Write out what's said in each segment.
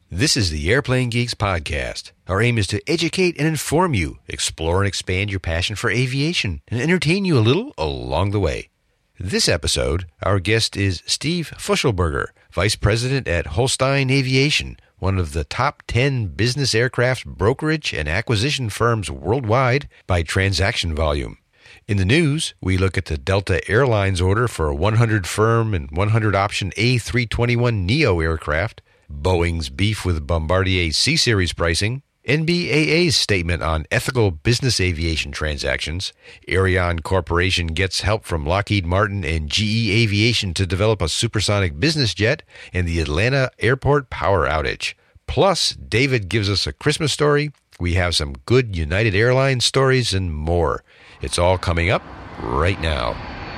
This is the Airplane Geeks podcast. Our aim is to educate and inform you, explore and expand your passion for aviation, and entertain you a little along the way. This episode, our guest is Steve Fuschelberger, Vice President at Holstein Aviation, one of the top 10 business aircraft brokerage and acquisition firms worldwide by transaction volume. In the news, we look at the Delta Airlines order for a 100 firm and 100 option A321neo aircraft, Boeing's beef with Bombardier C-Series pricing, NBAA's statement on ethical business aviation transactions, Ariane Corporation gets help from Lockheed Martin and GE Aviation to develop a supersonic business jet, and the Atlanta airport power outage. Plus, David gives us a Christmas story, we have some good United Airlines stories, and more. It's all coming up right now.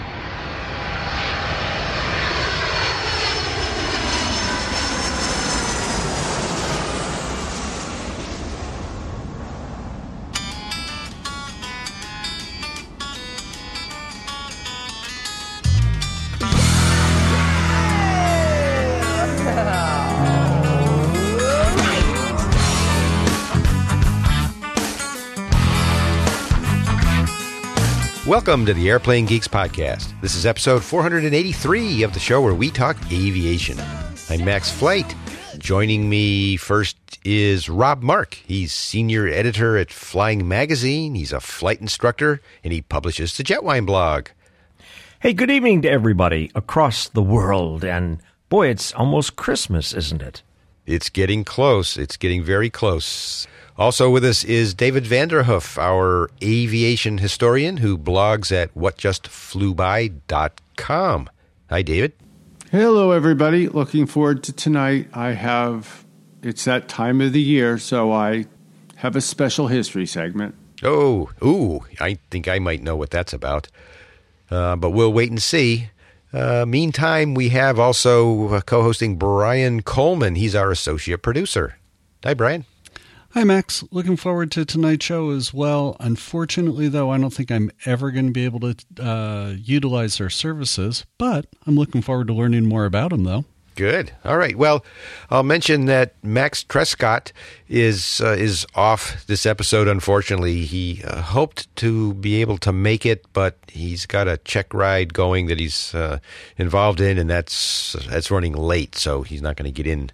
Welcome to the Airplane Geeks podcast. This is episode 483 of the show where we talk aviation. I'm Max Flight. Joining me first is Rob Mark. He's senior editor at Flying Magazine. He's a flight instructor, and he publishes the Jetwine blog. Hey, good evening to everybody across the world. And boy, it's almost Christmas, isn't it? It's getting close. It's getting very close. Also with us is David Vanderhoof, our aviation historian who blogs at whatjustflewby.com. Hi, David. Hello, everybody. Looking forward to tonight. It's that time of the year, so I have a special history segment. I think I might know what that's about. But we'll wait and see. Meantime, we have also co-hosting Brian Coleman. He's our associate producer. Hi, Brian. Hi, Max. Looking forward to tonight's show as well. Unfortunately, though, I don't think I'm ever going to be able to utilize their services, but I'm looking forward to learning more about them, though. Good. All right. Well, I'll mention that Max Trescott is off this episode, unfortunately. He hoped to be able to make it, but he's got a check ride going that he's involved in, and that's running late, so he's not going to get in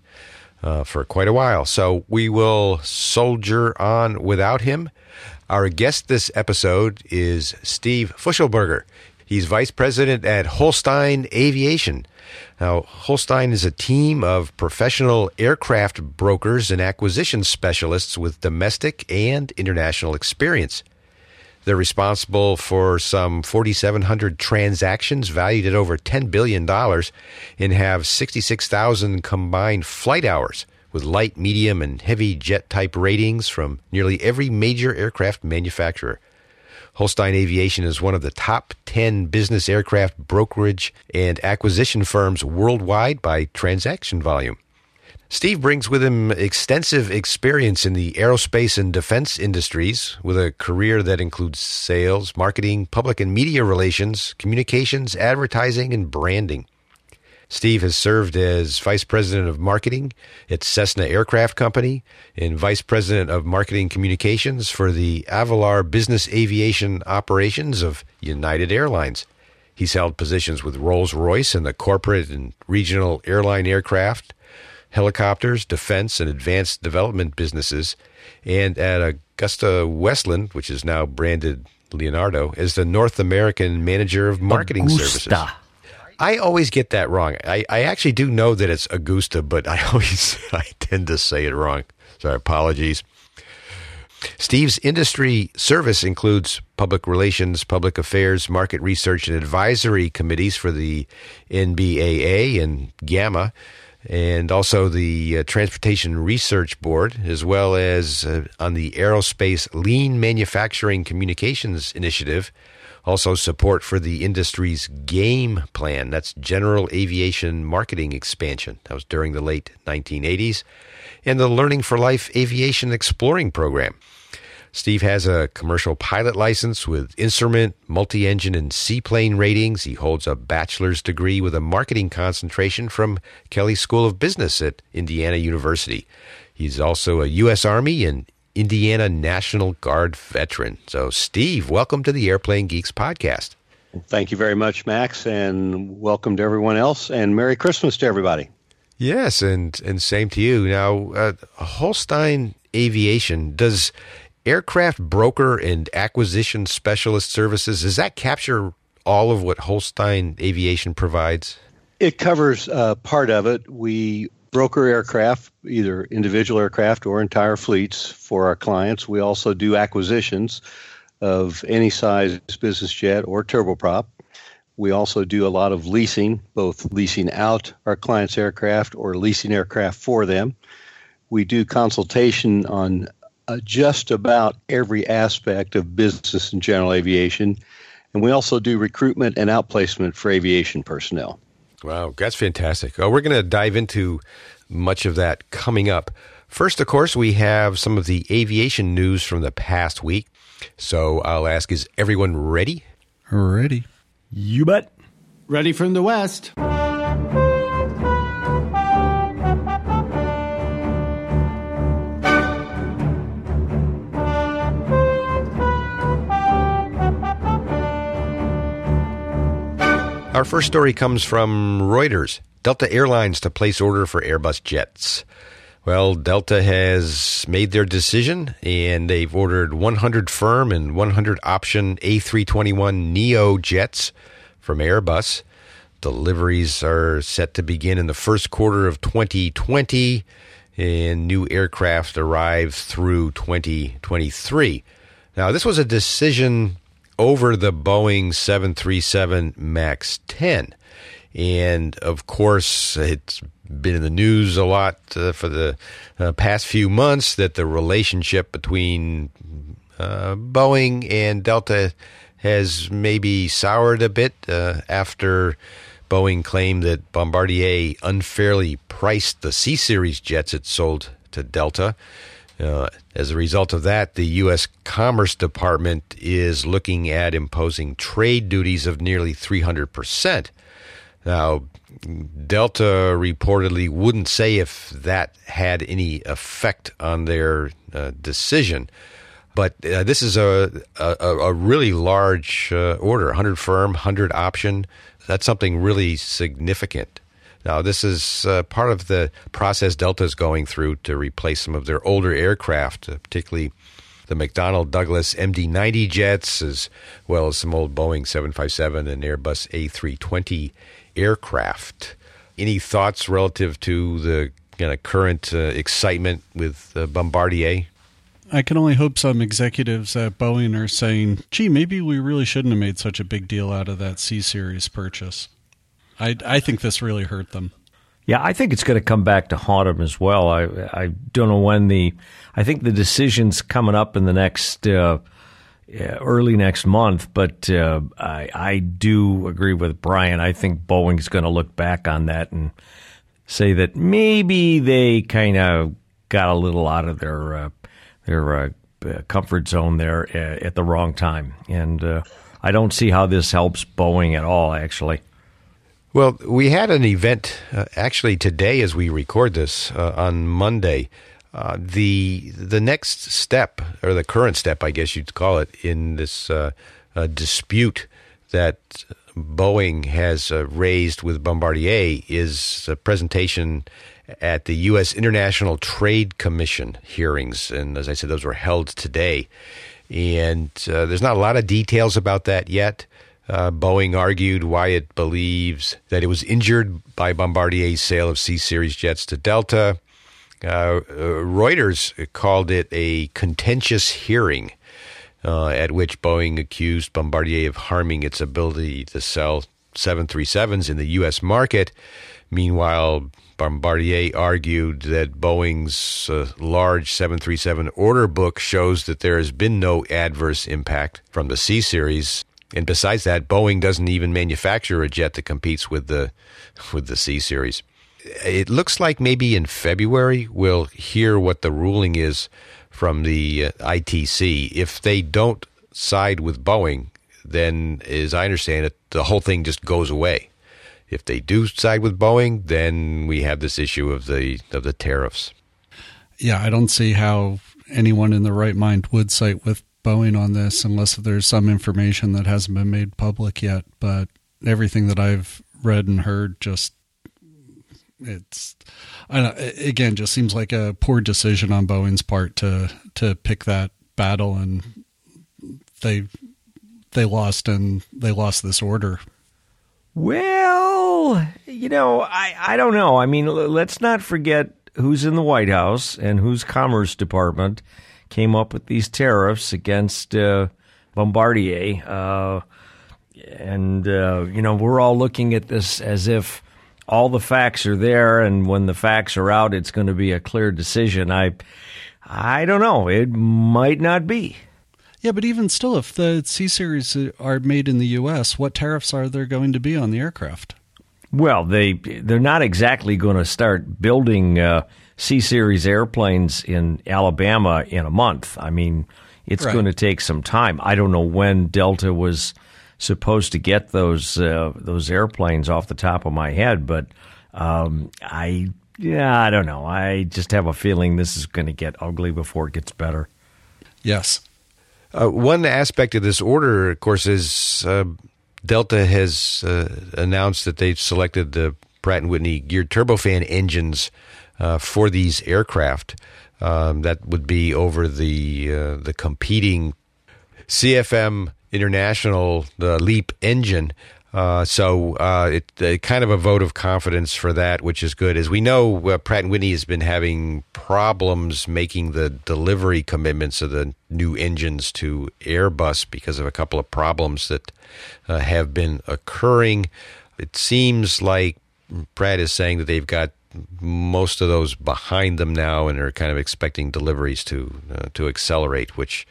for quite a while. So we will soldier on without him. Our guest this episode is Steve Fuschelberger. He's vice president at Holstein Aviation. Now, Holstein is a team of professional aircraft brokers and acquisition specialists with domestic and international experience. They're responsible for some 4,700 transactions valued at over $10 billion and have 66,000 combined flight hours with light, medium, and heavy jet-type ratings from nearly every major aircraft manufacturer. Holstein Aviation is one of the top 10 business aircraft brokerage and acquisition firms worldwide by transaction volume. Steve brings with him extensive experience in the aerospace and defense industries with a career that includes sales, marketing, public and media relations, communications, advertising, and branding. Steve has served as Vice President of Marketing at Cessna Aircraft Company and Vice President of Marketing Communications for the Avalar Business Aviation Operations of United Airlines. He's held positions with Rolls-Royce in the corporate and regional airline aircraft, helicopters, defense, and advanced development businesses, and at AgustaWestland, which is now branded Leonardo, as the North American Manager of Marketing Services. I always get that wrong. I actually do know that it's Augusta, but I tend to say it wrong. So apologies. Steve's industry service includes public relations, public affairs, market research, and advisory committees for the NBAA and GAMA, and also the Transportation Research Board, as well as on the Aerospace Lean Manufacturing Communications Initiative. Also support for the industry's GAME plan. That's General Aviation Marketing Expansion. That was during the late 1980s. And the Learning for Life Aviation Exploring Program. Steve has a commercial pilot license with instrument, multi-engine, and seaplane ratings. He holds a bachelor's degree with a marketing concentration from Kelley School of Business at Indiana University. He's also a U.S. Army and Indiana National Guard veteran. So, Steve, welcome to the Airplane Geeks podcast. Thank you very much, Max, and welcome to everyone else, and Merry Christmas to everybody. Yes, and same to you. Now, Holstein Aviation, does aircraft broker and acquisition specialist services, does that capture all of what Holstein Aviation provides? It covers part of it. We broker aircraft, either individual aircraft or entire fleets for our clients. We also do acquisitions of any size business jet or turboprop. We also do a lot of leasing, both leasing out our clients' aircraft or leasing aircraft for them. We do consultation on just about every aspect of business and general aviation. And we also do recruitment and outplacement for aviation personnel. Wow, that's fantastic. We're going to dive into much of that coming up. First, of course, we have some of the aviation news from the past week. So I'll ask, is everyone ready? Ready. You bet. Ready from the West. Our first story comes from Reuters. Delta Airlines to place order for Airbus jets. Well, Delta has made their decision, and they've ordered 100 firm and 100 option A321neo jets from Airbus. Deliveries are set to begin in the first quarter of 2020, and new aircraft arrive through 2023. Now, this was a decision over the Boeing 737 MAX 10. And, of course, it's been in the news a lot for the past few months that the relationship between Boeing and Delta has maybe soured a bit after Boeing claimed that Bombardier unfairly priced the C-Series jets it sold to Delta. As a result of that, the U.S. Commerce Department is looking at imposing trade duties of nearly 300%. Now, Delta reportedly wouldn't say if that had any effect on their decision. But this is a really large order, 100 firm, 100 option. That's something really significant. Now, this is part of the process Delta is going through to replace some of their older aircraft, particularly the McDonnell Douglas MD-90 jets, as well as some old Boeing 757 and Airbus A320 aircraft. Any thoughts relative to the current excitement with Bombardier? I can only hope some executives at Boeing are saying, gee, maybe we really shouldn't have made such a big deal out of that C-Series purchase. I think this really hurt them. Yeah, I think it's going to come back to haunt them as well. I don't know when I think the decision's coming up in the next early next month, but I do agree with Brian. I think Boeing's going to look back on that and say that maybe they kind of got a little out of their comfort zone there at the wrong time. And I don't see how this helps Boeing at all, actually. Well, we had an event actually today as we record this on Monday. The next step, or the current step, I guess you'd call it, in this dispute that Boeing has raised with Bombardier is a presentation at the U.S. International Trade Commission hearings. And as I said, those were held today. And there's not a lot of details about that yet. Boeing argued why it believes that it was injured by Bombardier's sale of C-Series jets to Delta. Reuters called it a contentious hearing at which Boeing accused Bombardier of harming its ability to sell 737s in the U.S. market. Meanwhile, Bombardier argued that Boeing's large 737 order book shows that there has been no adverse impact from the C-Series. And besides that, Boeing doesn't even manufacture a jet that competes with the C-Series. it looks like maybe in February we'll hear what the ruling is from the ITC. If they don't side with Boeing, then, as I understand it, the whole thing just goes away. If they do side with Boeing, then we have this issue of the tariffs. Yeah, I don't see how anyone in their right mind would side with Boeing on this unless there's some information that hasn't been made public yet. But everything that I've read and heard just just seems like a poor decision on Boeing's part to pick that battle, and they lost this order. Well, I don't know. I mean, let's not forget who's in the White House and whose Commerce Department came up with these tariffs against Bombardier. We're all looking at this as if all the facts are there, and when the facts are out, it's going to be a clear decision. I don't know. It might not be. Yeah, but even still, if the C-Series are made in the U.S., what tariffs are there going to be on the aircraft? Well, they're not exactly going to start building C-Series airplanes in Alabama in a month. I mean, it's going to take some time. I don't know when Delta was supposed to get those airplanes off the top of my head, but I don't know. I just have a feeling this is going to get ugly before it gets better. Yes. One aspect of this order, of course, is Delta has announced that they've selected the Pratt & Whitney geared turbofan engines for these aircraft. That would be over the competing CFM International, the LEAP engine. So it's kind of a vote of confidence for that, which is good. As we know, Pratt & Whitney has been having problems making the delivery commitments of the new engines to Airbus because of a couple of problems that have been occurring. It seems like Pratt is saying that they've got most of those behind them now and are kind of expecting deliveries to accelerate, which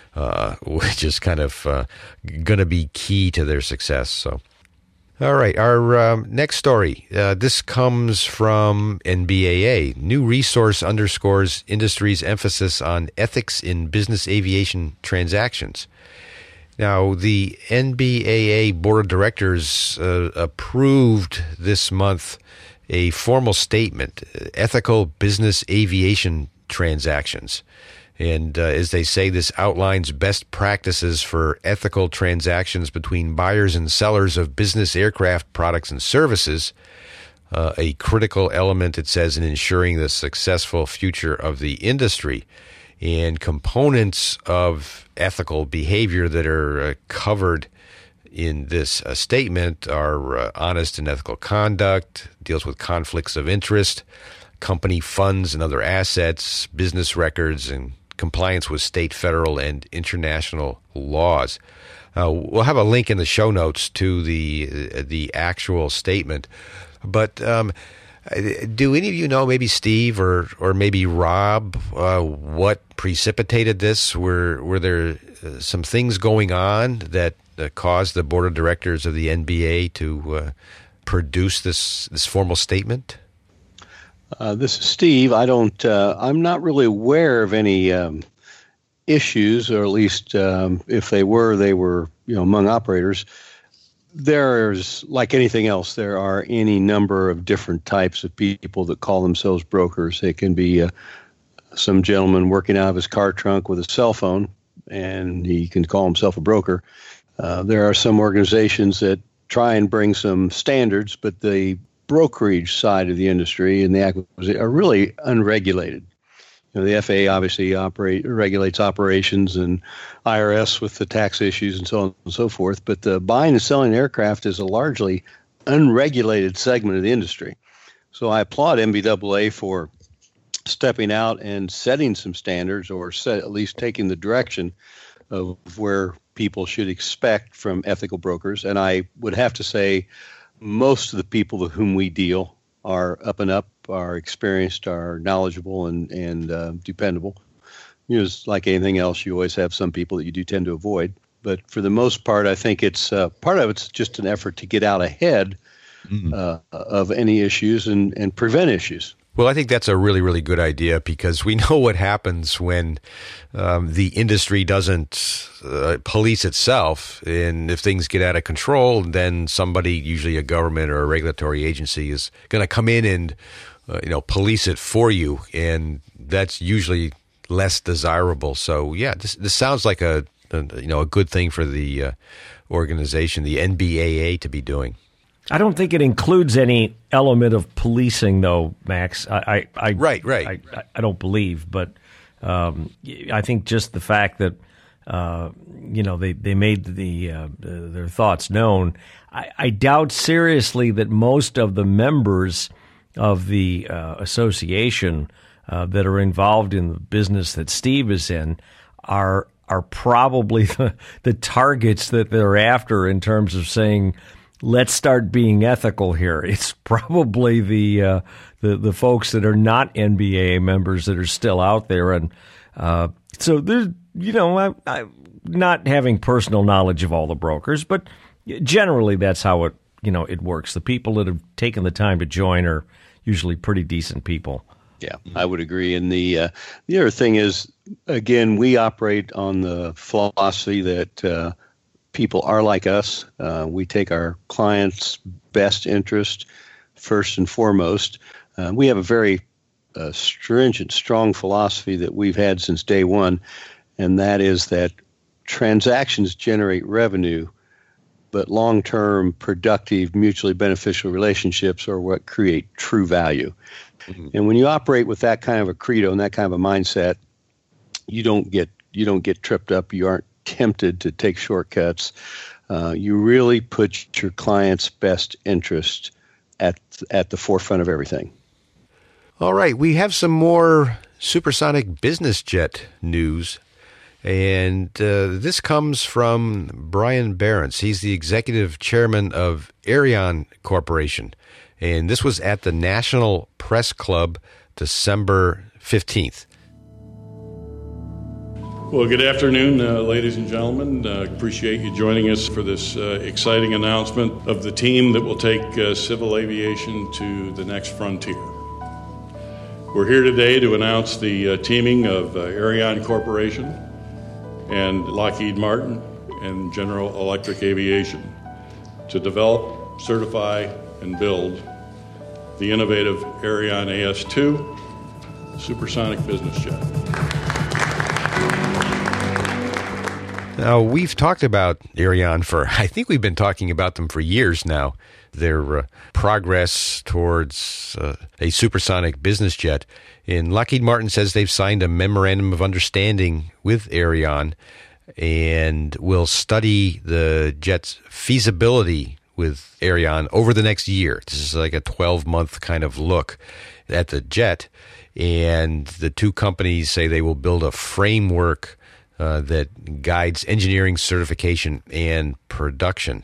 is kind of going to be key to their success. So, all right, our next story. This comes from NBAA. New resource underscores industry's emphasis on ethics in business aviation transactions. Now, the NBAA Board of Directors approved this month a formal statement, Ethical Business Aviation Transactions. And as they say, this outlines best practices for ethical transactions between buyers and sellers of business aircraft products and services, a critical element, it says, in ensuring the successful future of the industry. And components of ethical behavior that are covered in this statement are honest and ethical conduct, deals with conflicts of interest, company funds and other assets, business records, and compliance with state, federal, and international laws. We'll have a link in the show notes to the actual statement. But do any of you know, maybe Steve or maybe Rob, what precipitated this? Were there some things going on that caused the board of directors of the NBA to produce this formal statement? This is Steve. I'm not really aware of any issues, or at least if they were, among operators. There's, like anything else, there are any number of different types of people that call themselves brokers. It can be some gentleman working out of his car trunk with a cell phone, and he can call himself a broker. There are some organizations that try and bring some standards, but the brokerage side of the industry and the acquisition are really unregulated. The FAA obviously regulates operations, and IRS with the tax issues and so on and so forth. But the buying and selling aircraft is a largely unregulated segment of the industry. So I applaud NBAA for stepping out and setting some standards, or at least taking the direction of where people should expect from ethical brokers. And I would have to say most of the people with whom we deal are up and up, are experienced, are knowledgeable, and dependable. It's like anything else, you always have some people that you do tend to avoid. But for the most part, I think it's part of it's just an effort to get out ahead of any issues and prevent issues. Well, I think that's a really, really good idea because we know what happens when the industry doesn't police itself. And if things get out of control, then somebody, usually a government or a regulatory agency, is going to come in and police it for you. And that's usually less desirable. So, yeah, this sounds like a good thing for the organization, the NBAA, to be doing. I don't think it includes any element of policing, though, Max. Right. I don't believe, but I think just the fact that they made their thoughts known. I doubt seriously that most of the members of the association that are involved in the business that Steve is in are probably the targets that they're after in terms of saying, let's start being ethical here. It's probably the folks that are not NBA members that are still out there, and so there's I'm not having personal knowledge of all the brokers, but generally that's how it works. The people that have taken the time to join are usually pretty decent people. Yeah, I would agree. And the other thing is, again, we operate on the philosophy that people are like us. We take our clients' best interest first and foremost. We have a very stringent, strong philosophy that we've had since day one, and that is that transactions generate revenue, but long-term, productive, mutually beneficial relationships are what create true value. Mm-hmm. And when you operate with that kind of a credo and that kind of a mindset, you don't get tripped up. You aren't tempted to take shortcuts. You really put your client's best interest at the forefront of everything. All right, we have some more supersonic business jet news, and this comes from Brian Behrens. He's the executive chairman of Aerion Corporation, and this was at the National Press Club December 15th. Well, good afternoon, ladies and gentlemen. Appreciate you joining us for this exciting announcement of the team that will take civil aviation to the next frontier. We're here today to announce the teaming of Aerion Corporation and Lockheed Martin and General Electric Aviation to develop, certify, and build the innovative Aerion AS2 supersonic business jet. Now, we've talked about Aerion I think we've been talking about them for years now. Their progress towards a supersonic business jet. And Lockheed Martin says they've signed a memorandum of understanding with Aerion and will study the jet's feasibility with Aerion over the next year. This is like a 12-month kind of look at the jet. And the two companies say they will build a framework that guides engineering, certification, and production.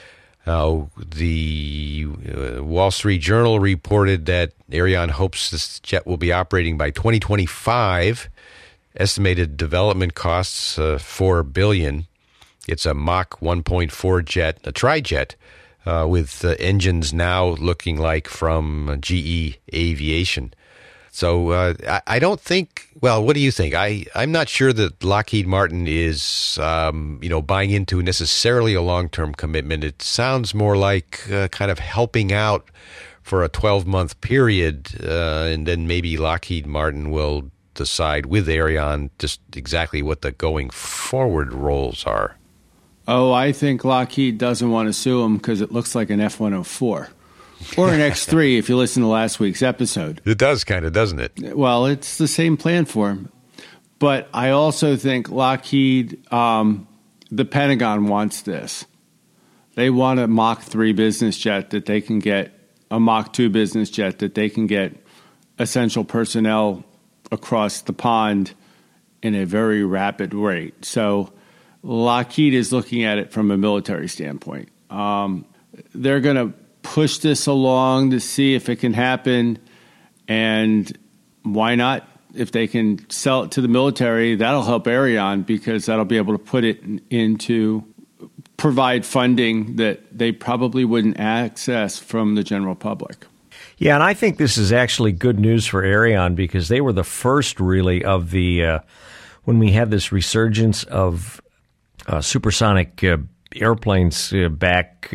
The Wall Street Journal reported that Aerion hopes this jet will be operating by 2025. Estimated development costs $4 billion. It's a Mach 1.4 jet, a tri-jet, with engines now looking like from GE Aviation. So I don't think. Well, what do you think? I'm not sure that Lockheed Martin is buying into necessarily a long-term commitment. It sounds more like kind of helping out for a 12-month period, and then maybe Lockheed Martin will decide with Aerion just exactly what the going forward roles are. Oh, I think Lockheed doesn't want to sue them because it looks like an F-104. Or an X-3 if you listen to last week's episode. It does kind of, doesn't it? Well, it's the same plan for him. But I also think Lockheed, the Pentagon wants this. They want a Mach 3 business jet that they can get, a Mach 2 business jet that they can get essential personnel across the pond in a very rapid rate. So Lockheed is looking at it from a military standpoint. They're going to push this along to see if it can happen, and why not? If they can sell it to the military, that'll help Aerion because that'll be able to put provide funding that they probably wouldn't access from the general public. Yeah, and I think this is actually good news for Aerion because they were the first, really, of the when we had this resurgence of supersonic airplanes back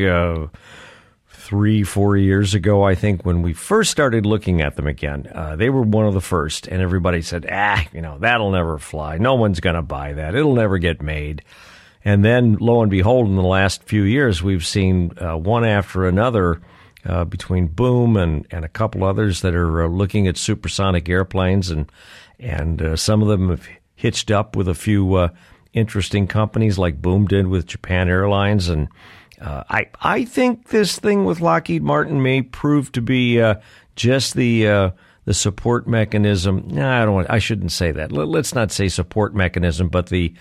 3-4 years ago, I think, when we first started looking at them again. They were one of the first, and everybody said, that'll never fly. No one's going to buy that. It'll never get made. And then, lo and behold, in the last few years, we've seen one after another between Boom and a couple others that are looking at supersonic airplanes, and some of them have hitched up with a few interesting companies like Boom did with Japan Airlines. And I think this thing with Lockheed Martin may prove to be just the support mechanism. No, I shouldn't say that. Let's not say support mechanism, but the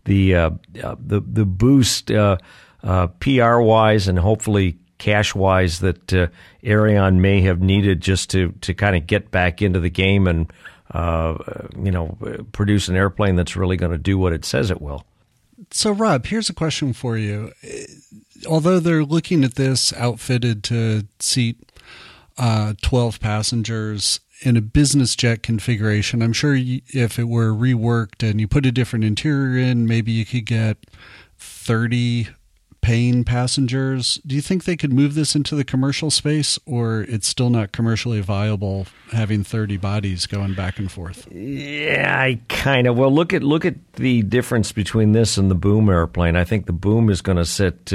boost PR wise and hopefully cash wise that Aerion may have needed just to kind of get back into the game and produce an airplane that's really going to do what it says it will. So, Rob, here's a question for you. Although they're looking at this outfitted to seat 12 passengers in a business jet configuration, I'm sure if it were reworked and you put a different interior in, maybe you could get 30 paying passengers. Do you think they could move this into the commercial space, or it's still not commercially viable having 30 bodies going back and forth? Yeah, I kind of. Well, look at the difference between this and the Boom airplane. I think the Boom is going to sit.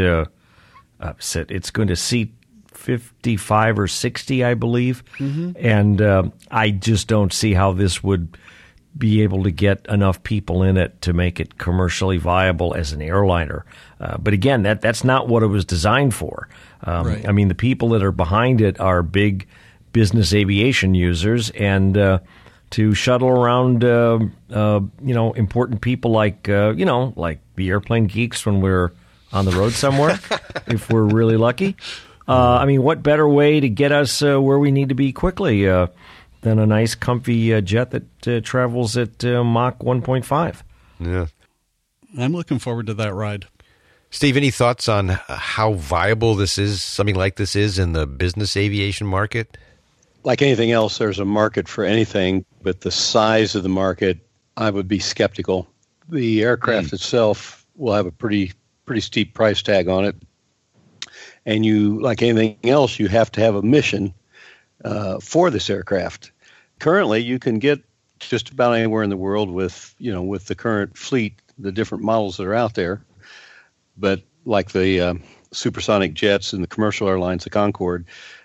It's going to seat 55 or 60, I believe, and I just don't see how this would be able to get enough people in it to make it commercially viable as an airliner. But again, that's not what it was designed for. Right. I mean, the people that are behind it are big business aviation users, and to shuttle around, important people like the airplane geeks when we're on the road somewhere, if we're really lucky. I mean, what better way to get us where we need to be quickly than a nice, comfy jet that travels at Mach 1.5? Yeah. I'm looking forward to that ride. Steve, any thoughts on how viable something like this is in the business aviation market? Like anything else, there's a market for anything, but the size of the market, I would be skeptical. The aircraft itself will have a pretty steep price tag on it. And like anything else, you have to have a mission for this aircraft. Currently, you can get just about anywhere in the world with the current fleet, the different models that are out there. But like the supersonic jets and the commercial airlines, the Concorde,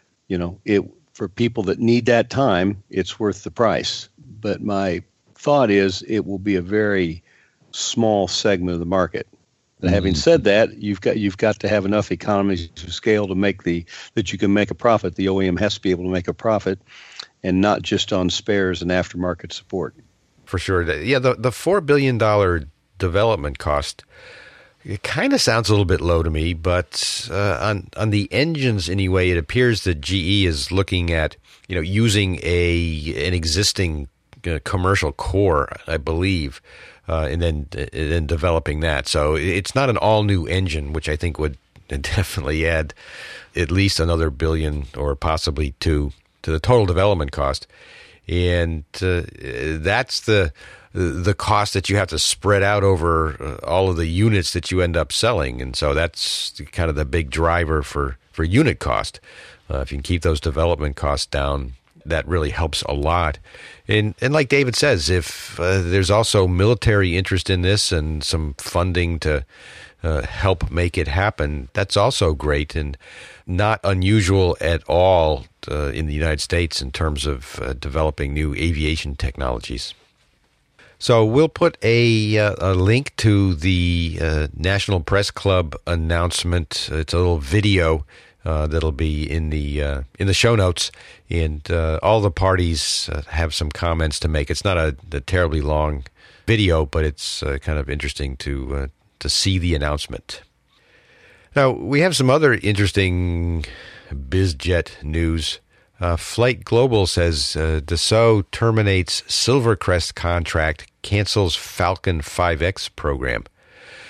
for people that need that time, it's worth the price. But my thought is it will be a very small segment of the market. But having said that, you've got to have enough economies of scale to that you can make a profit. The OEM has to be able to make a profit, and not just on spares and aftermarket support. For sure. Yeah, the $4 billion development cost, it kind of sounds a little bit low to me, but on the engines anyway, it appears that GE is looking at using an existing commercial core, I believe, and then developing that. So it's not an all new engine, which I think would definitely add at least another $1 billion or possibly $2 billion to the total development cost, and that's the cost that you have to spread out over all of the units that you end up selling. And so that's kind of the big driver for unit cost. If you can keep those development costs down, that really helps a lot. And like David says, if there's also military interest in this and some funding to help make it happen, that's also great and not unusual at all in the United States in terms of developing new aviation technologies. So we'll put a link to the National Press Club announcement. It's a little video that'll be in the show notes, and all the parties have some comments to make. It's not a terribly long video, but it's kind of interesting to see the announcement. Now, we have some other interesting BizJet news. Flight Global says Dassault terminates Silvercrest contract, cancels Falcon 5X program.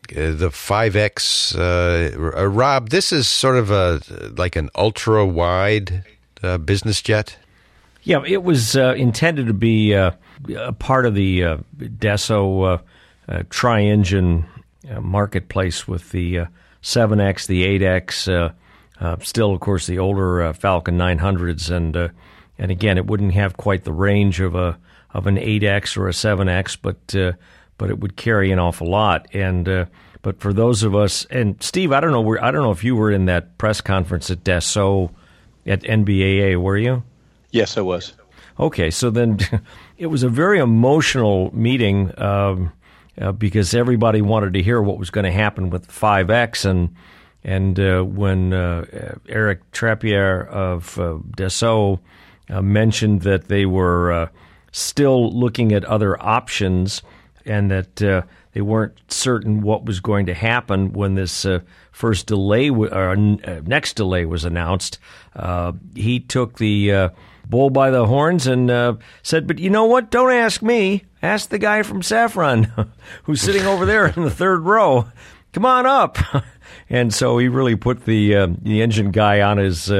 the 5X. Rob, this is sort of like an ultra-wide business jet? Yeah, it was intended to be a part of the Dassault tri-engine marketplace with the 7X, the 8X, still, of course, the older Falcon 900s, and again, it wouldn't have quite the range of an 8X or a 7X, but it would carry an awful lot. And but for those of us, and Steve, I don't know if you were in that press conference at Dassault at NBAA, were you? Yes, I was. Okay, so then it was a very emotional meeting because everybody wanted to hear what was going to happen with 5X, and when Eric Trappier of Dassault mentioned that they were still looking at other options and that they weren't certain what was going to happen when this first delay or next delay was announced, he took the bull by the horns and said, "But you know what? Don't ask me. Ask the guy from Safran who's sitting over there in the third row. Come on up." And so he really put the engine guy on his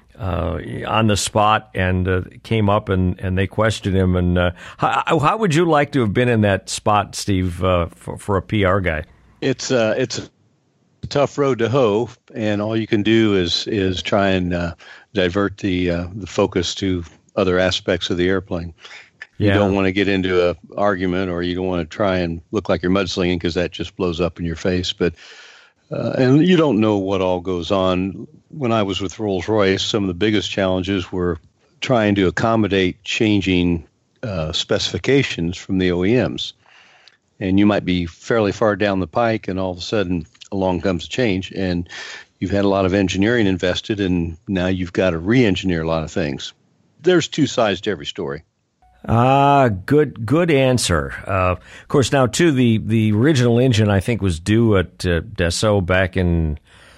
on the spot and came up and they questioned him. And how would you like to have been in that spot, Steve, for a PR guy? It's a tough road to hoe, and all you can do is try and divert the focus to other aspects of the airplane. You don't want to get into an argument, or you don't want to try and look like you're mudslinging, because that just blows up in your face. But and you don't know what all goes on. When I was with Rolls-Royce, some of the biggest challenges were trying to accommodate changing specifications from the OEMs. And you might be fairly far down the pike, and all of a sudden along comes a change, and you've had a lot of engineering invested, and now you've got to re-engineer a lot of things. There's two sides to every story. Good answer. Of course, now, too, the original engine, I think, was due at Dassault back in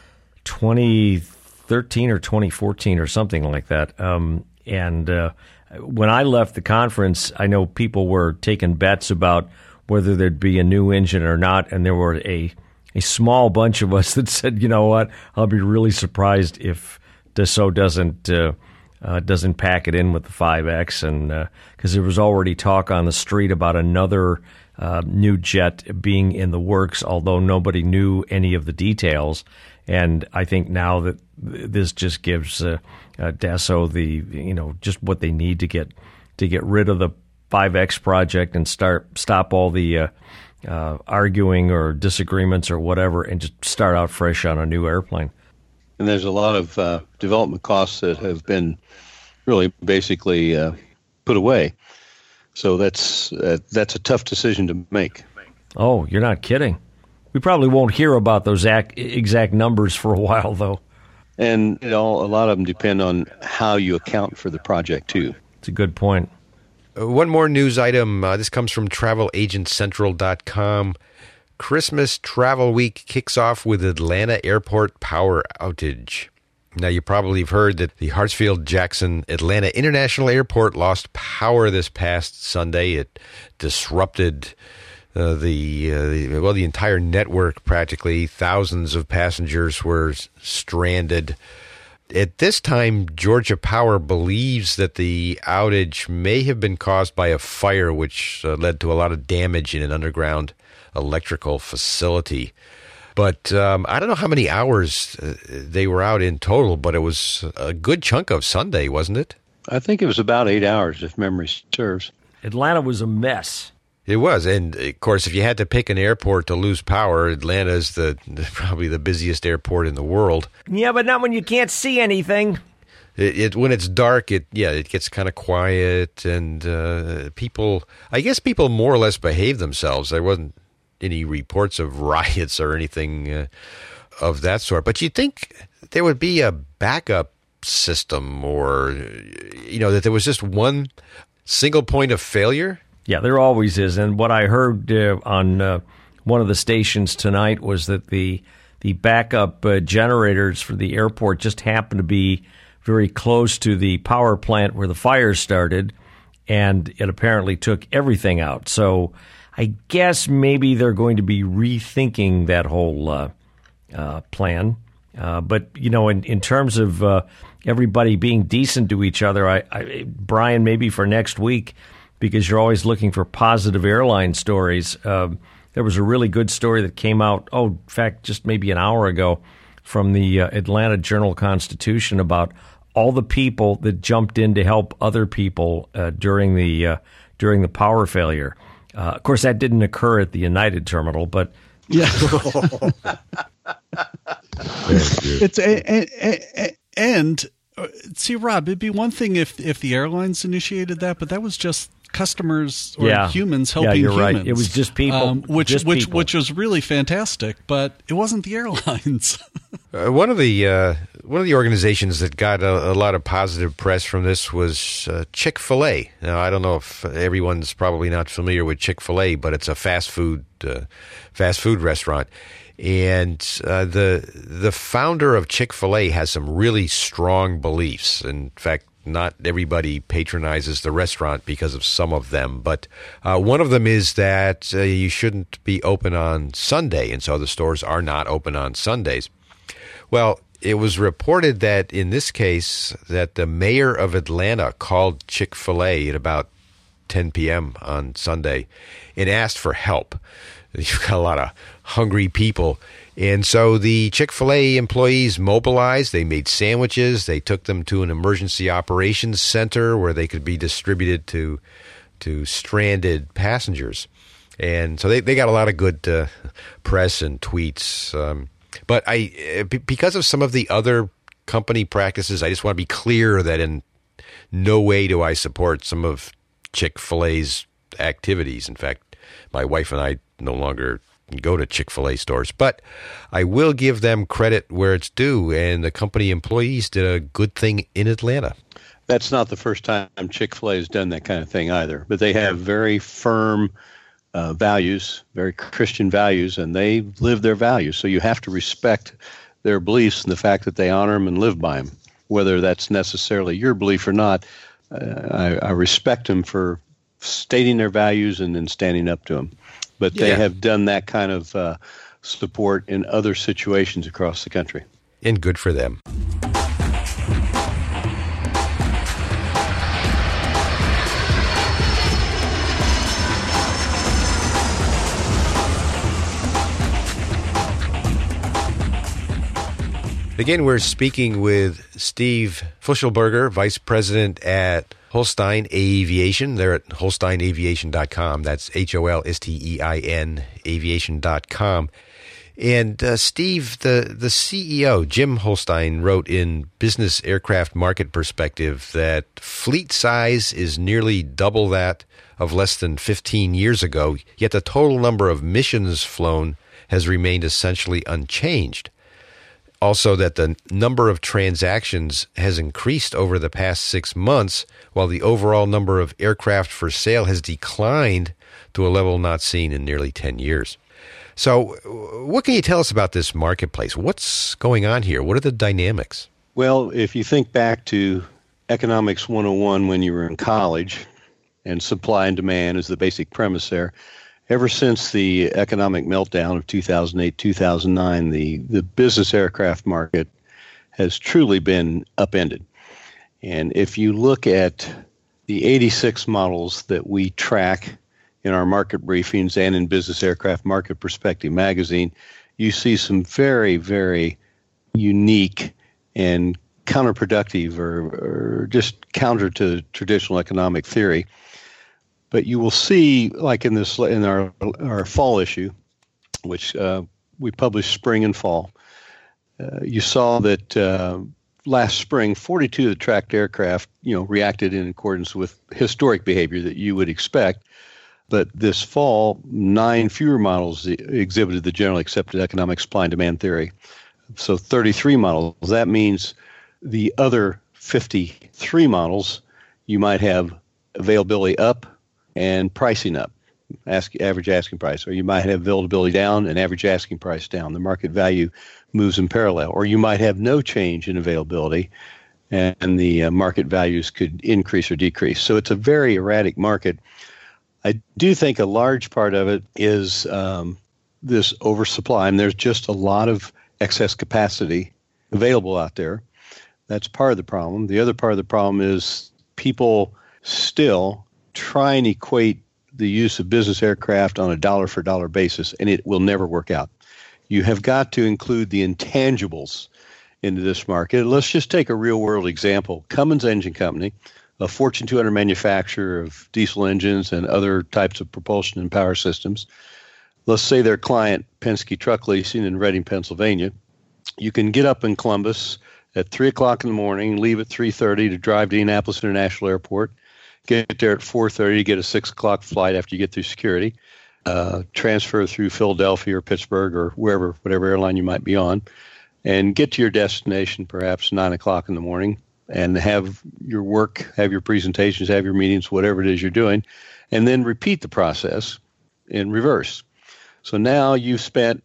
2013 or 2014 or something like that. And when I left the conference, I know people were taking bets about whether there'd be a new engine or not, and there were a small bunch of us that said, you know what, I'll be really surprised if Dassault doesn't pack it in with the 5X, and because there was already talk on the street about another new jet being in the works, although nobody knew any of the details. And I think now that this just gives Dassault just what they need to get rid of the 5X project and stop all the arguing or disagreements or whatever, and just start out fresh on a new airplane. And there's a lot of development costs that have been really basically put away. So that's a tough decision to make. Oh, you're not kidding. We probably won't hear about those exact numbers for a while, though. And a lot of them depend on how you account for the project, too. It's a good point. One more news item. This comes from TravelAgentCentral.com. Christmas Travel Week kicks off with Atlanta Airport power outage. Now, you probably have heard that the Hartsfield-Jackson Atlanta International Airport lost power this past Sunday. It disrupted the entire network practically. Thousands of passengers were stranded. At this time, Georgia Power believes that the outage may have been caused by a fire, which led to a lot of damage in an underground electrical facility. But I don't know how many hours they were out in total, but it was a good chunk of Sunday, wasn't it? I think it was about 8 hours, if memory serves. Atlanta was a mess. It was. And, of course, if you had to pick an airport to lose power, Atlanta is probably the busiest airport in the world. Yeah, but not when you can't see anything. When it's dark, it gets kind of quiet, and people more or less behave themselves. There wasn't any reports of riots or anything of that sort. But you'd think there would be a backup system, or, that there was just one single point of failure. Yeah, there always is. And what I heard on one of the stations tonight was that the backup generators for the airport just happened to be very close to the power plant where the fire started, and it apparently took everything out. So I guess maybe they're going to be rethinking that whole plan. But, in terms of everybody being decent to each other, Brian, maybe for next week, because you're always looking for positive airline stories, there was a really good story that came out, in fact, just maybe an hour ago from the Atlanta Journal-Constitution about all the people that jumped in to help other people during the power failure. Of course, that didn't occur at the United Terminal, but yeah, it's and see, Rob, it'd be one thing if the airlines initiated that, but that was just customers or humans helping you're humans. Right. It was just people, which was really fantastic, but it wasn't the airlines. One of the organizations that got a lot of positive press from this was Chick-fil-A. Now, I don't know if everyone's probably not familiar with Chick-fil-A, but it's a fast food restaurant. And the founder of Chick-fil-A has some really strong beliefs. In fact, not everybody patronizes the restaurant because of some of them, but one of them is that you shouldn't be open on Sunday, and so the stores are not open on Sundays. Well, it was reported that in this case that the mayor of Atlanta called Chick-fil-A at about 10 p.m. on Sunday and asked for help. You've got a lot of hungry people. And so the Chick-fil-A employees mobilized. They made sandwiches. They took them to an emergency operations center where they could be distributed to stranded passengers. And so they got a lot of good press and tweets. But because of some of the other company practices, I just want to be clear that in no way do I support some of Chick-fil-A's activities. In fact, my wife and I no longer go to Chick-fil-A stores, but I will give them credit where it's due, and the company employees did a good thing in Atlanta. That's not the first time Chick-fil-A has done that kind of thing either, but they have very firm values, very Christian values, and they live their values. So you have to respect their beliefs and the fact that they honor them and live by them, whether that's necessarily your belief or not. I respect them for stating their values and then standing up to them. But they have done that kind of support in other situations across the country. And good for them. Again, we're speaking with Steve Fuschelberger, Vice President at Holstein Aviation. They're at holsteinaviation.com. That's HOLSTEIN aviation.com. And Steve, the CEO, Jim Holstein, wrote in Business Aircraft Market Perspective that fleet size is nearly double that of less than 15 years ago, yet the total number of missions flown has remained essentially unchanged. Also, that the number of transactions has increased over the past 6 months, while the overall number of aircraft for sale has declined to a level not seen in nearly 10 years. So what can you tell us about this marketplace? What's going on here? What are the dynamics? Well, if you think back to Economics 101 when you were in college, and supply and demand is the basic premise there, ever since the economic meltdown of 2008, 2009, the business aircraft market has truly been upended. And if you look at the 86 models that we track in our market briefings and in Business Aircraft Market Perspective magazine, you see some very, very unique and counterproductive or just counter to traditional economic theory. But you will see, like in our fall issue, which we published spring and fall, you saw that last spring, 42 of the tracked aircraft, reacted in accordance with historic behavior that you would expect. But this fall, 9 fewer models exhibited the generally accepted economic supply and demand theory. So 33 models. That means the other 53 models, you might have availability up and pricing up, average asking price, or you might have availability down and average asking price down. The market value moves in parallel, or you might have no change in availability and the market values could increase or decrease. So it's a very erratic market. I do think a large part of it is this oversupply, and there's just a lot of excess capacity available out there. That's part of the problem. The other part of the problem is people still try and equate the use of business aircraft on a dollar-for-dollar basis, and it will never work out. You have got to include the intangibles into this market. Let's just take a real-world example. Cummins Engine Company, a Fortune 200 manufacturer of diesel engines and other types of propulsion and power systems. Let's say their client, Penske Truck Leasing in Reading, Pennsylvania. You can get up in Columbus at 3 o'clock in the morning, leave at 3:30 to drive to Indianapolis International Airport, get there at 4:30 to get a 6 o'clock flight after you get through security, transfer through Philadelphia or Pittsburgh or wherever, whatever airline you might be on, and get to your destination perhaps 9 o'clock in the morning and have your work, have your presentations, have your meetings, whatever it is you're doing, and then repeat the process in reverse. So now you've spent,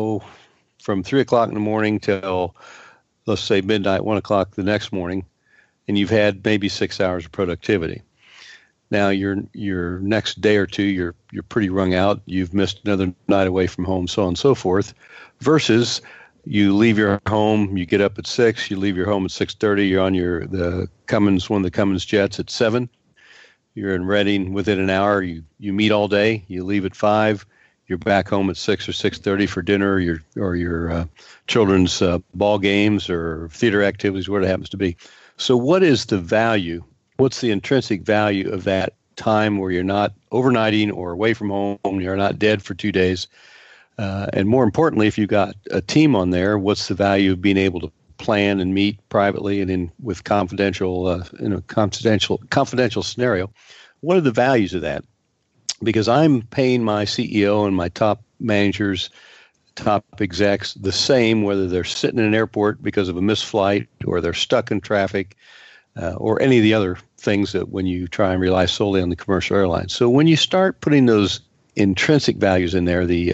from 3 o'clock in the morning till, let's say, midnight, 1 o'clock the next morning, and you've had maybe 6 hours of productivity. Now your next day or two, you're pretty wrung out. You've missed another night away from home, so on and so forth, versus you leave your home, you get up at 6, you leave your home at 6:30, you're on one of the Cummins jets at 7. You're in Reading within an hour, you meet all day, you leave at 5, you're back home at 6 or 6:30 for dinner or your children's ball games or theater activities, whatever it happens to be. So what is the value? What's the intrinsic value of that time where you're not overnighting or away from home, you're not dead for 2 days? And more importantly, if you've got a team on there, what's the value of being able to plan and meet privately and with confidential, in a confidential scenario? What are the values of that? Because I'm paying my CEO and my top managers, top execs the same, whether they're sitting in an airport because of a missed flight or they're stuck in traffic or any of the other things that when you try and rely solely on the commercial airlines. So when you start putting those intrinsic values in there, the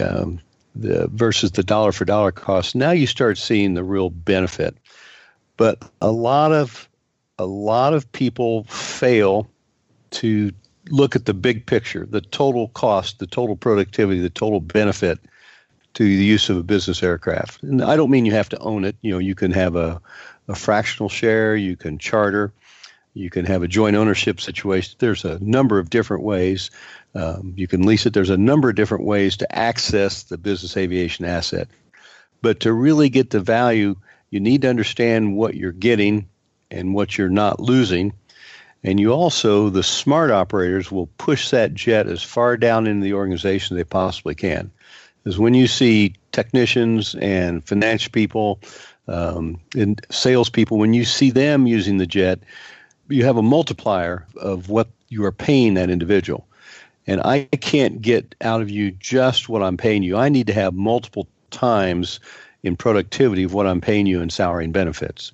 versus the dollar for dollar cost, now you start seeing the real benefit. But a lot of people fail to look at the big picture, the total cost, the total productivity, the total benefit to the use of a business aircraft. And I don't mean you have to own it. You can have a fractional share, you can charter, you can have a joint ownership situation. There's a number of different ways. You can lease it. There's a number of different ways to access the business aviation asset. But to really get the value, you need to understand what you're getting and what you're not losing. And you also, the smart operators will push that jet as far down into the organization as they possibly can. Because when you see technicians and finance people and salespeople, when you see them using the jet, you have a multiplier of what you are paying that individual. And I can't get out of you just what I'm paying you. I need to have multiple times in productivity of what I'm paying you in salary and benefits.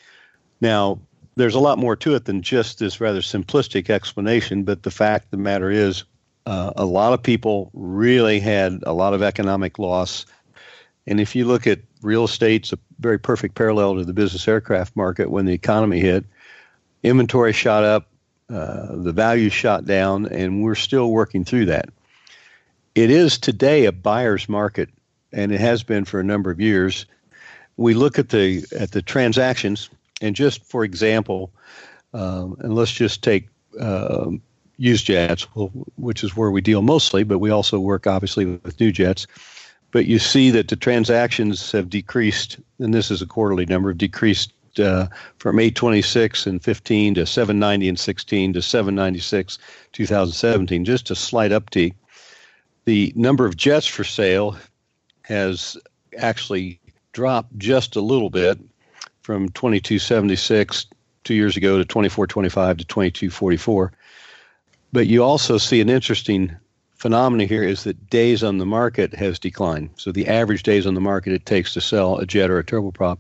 Now, there's a lot more to it than just this rather simplistic explanation, but the fact of the matter is a lot of people really had a lot of economic loss. And if you look at real estate, it's a very perfect parallel to the business aircraft market when the economy hit. Inventory shot up, the value shot down, and we're still working through that. It is today a buyer's market, and it has been for a number of years. We look at the transactions, and just for example, and let's just take used jets, which is where we deal mostly, but we also work obviously with new jets. But you see that the transactions have decreased, and this is a quarterly number, decreased from 826 in 15 to 790 in 16 to 796 2017, just a slight uptick. The number of jets for sale has actually dropped just a little bit from 2276 2 years ago to 2425 to 2244. But you also see an interesting phenomenon here is that days on the market has declined. So the average days on the market it takes to sell a jet or a turboprop,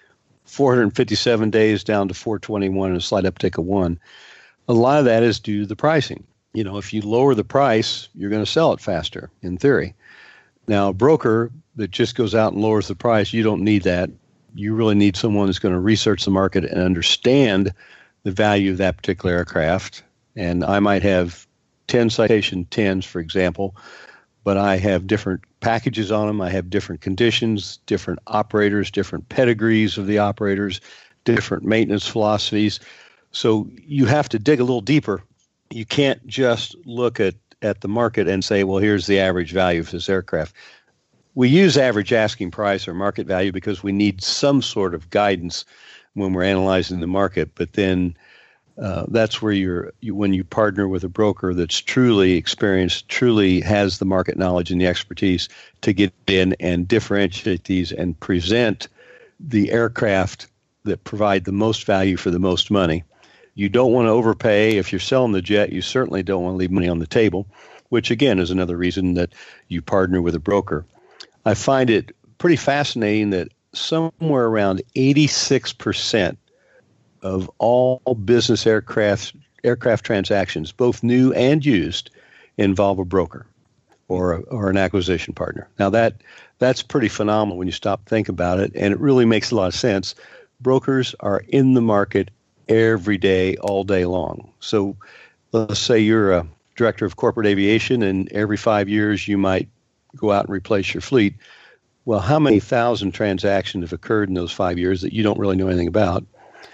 457 days down to 421 and a slight uptick of 1. A lot of that is due to the pricing. If you lower the price, you're going to sell it faster, in theory. Now, a broker that just goes out and lowers the price, you don't need that. You really need someone who's going to research the market and understand the value of that particular aircraft. And I might have 10 Citation 10s, for example, but I have different packages on them. I have different conditions, different operators, different pedigrees of the operators, different maintenance philosophies. So you have to dig a little deeper. You can't just look at the market and say, well, here's the average value of this aircraft. We use average asking price or market value because we need some sort of guidance when we're analyzing the market. But then that's where when you partner with a broker that's truly experienced, truly has the market knowledge and the expertise to get in and differentiate these and present the aircraft that provide the most value for the most money. You don't want to overpay. If you're selling the jet, you certainly don't want to leave money on the table, which again is another reason that you partner with a broker. I find it pretty fascinating that somewhere around 86% of all business aircraft transactions, both new and used, involve a broker or an acquisition partner. Now that's pretty phenomenal when you stop and think about it, and it really makes a lot of sense. Brokers are in the market every day, all day long. So let's say you're a director of corporate aviation, and every 5 years you might go out and replace your fleet. Well, how many thousand transactions have occurred in those 5 years that you don't really know anything about?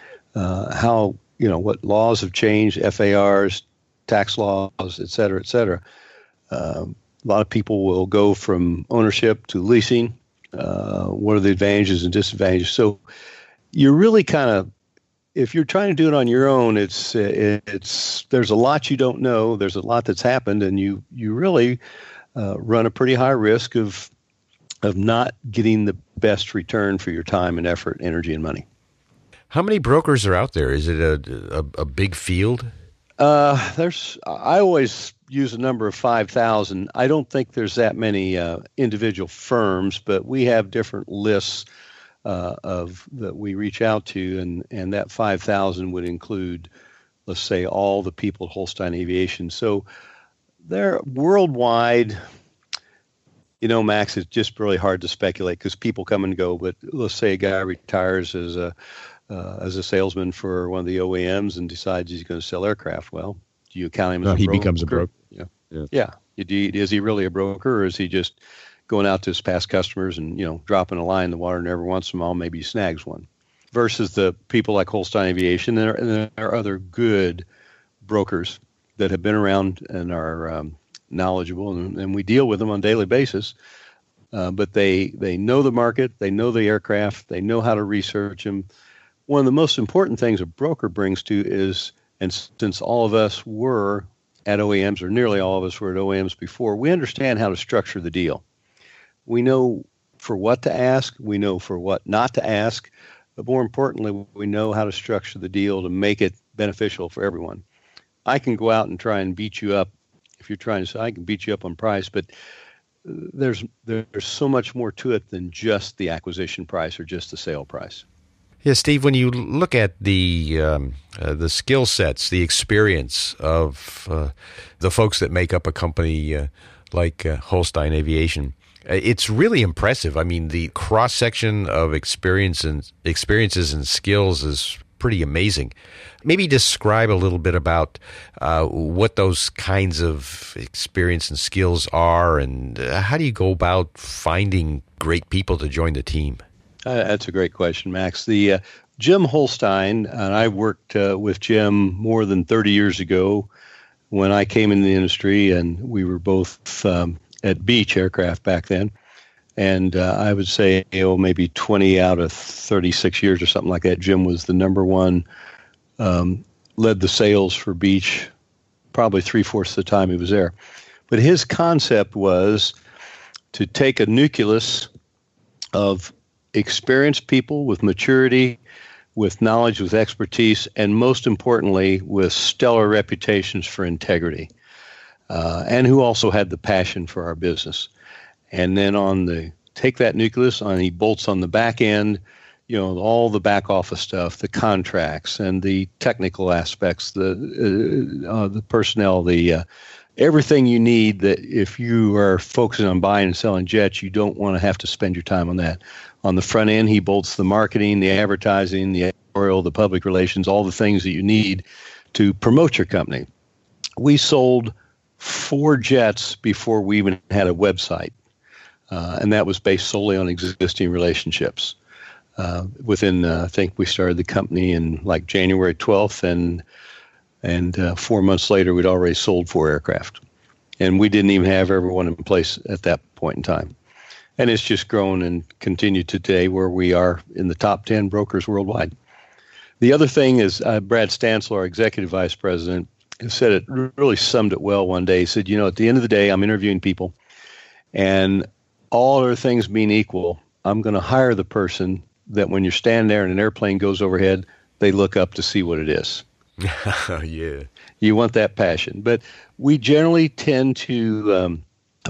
What laws have changed, FARs, tax laws, et cetera, et cetera. A lot of people will go from ownership to leasing. What are the advantages and disadvantages? So you're really kind of, if you're trying to do it on your own, it's there's a lot you don't know. There's a lot that's happened, and you really run a pretty high risk of not getting the best return for your time and effort, energy, and money. How many brokers are out there? Is it a big field? I always use a number of 5,000. I don't think there's that many individual firms, but we have different lists that we reach out to, and that 5,000 would include, let's say, all the people at Holstein Aviation. So they're worldwide. Max, it's just really hard to speculate because people come and go. But let's say a guy retires as a salesman for one of the OEMs and decides he's going to sell aircraft. Well, do you count him as a broker? He becomes a broker. Yeah. Is he really a broker, or is he just going out to his past customers and dropping a line in the water, and every once in a while maybe he snags one? Versus the people like Holstein Aviation, and there are other good brokers that have been around and are knowledgeable, and we deal with them on a daily basis. But they know the market, they know the aircraft, they know how to research them. One of the most important things a broker brings to is, and since all of us were at OEMs, or nearly all of us were at OEMs before, we understand how to structure the deal. We know for what to ask, we know for what not to ask, but more importantly, we know how to structure the deal to make it beneficial for everyone. I can go out and try and beat you up. If you're trying to say, I can beat you up on price, but there's so much more to it than just the acquisition price or just the sale price. Yeah, Steve, when you look at the skill sets, the experience of the folks that make up a company like Holstein Aviation, it's really impressive. I mean, the cross-section of experiences and skills is pretty amazing. Maybe describe a little bit about what those kinds of experience and skills are, and how do you go about finding great people to join the team? That's a great question, Max. The Jim Holstein, and I worked with Jim more than 30 years ago when I came into the industry, and we were both at Beech Aircraft back then. And I would say, maybe 20 out of 36 years or something like that, Jim was the number one, led the sales for Beech probably 3/4 of the time he was there. But his concept was to take a nucleus of experienced people with maturity, with knowledge, with expertise, and most importantly, with stellar reputations for integrity, and who also had the passion for our business. And then take that nucleus on, he bolts on the back end, all the back office stuff, the contracts and the technical aspects, the personnel, everything you need that if you are focusing on buying and selling jets, you don't want to have to spend your time on that. On the front end, he bolts the marketing, the advertising, the editorial, the public relations, all the things that you need to promote your company. We sold 4 jets before we even had a website. And that was based solely on existing relationships. I think we started the company in like January 12th, and 4 months later, we'd already sold 4 aircraft. And we didn't even have everyone in place at that point in time. And it's just grown and continued today where we are in the top 10 brokers worldwide. The other thing is Brad Stansel, our executive vice president, said it really summed it well one day. He said, at the end of the day, I'm interviewing people, and all other things being equal, I'm going to hire the person that when you're standing there and an airplane goes overhead, they look up to see what it is. Yeah. You want that passion. But we generally tend to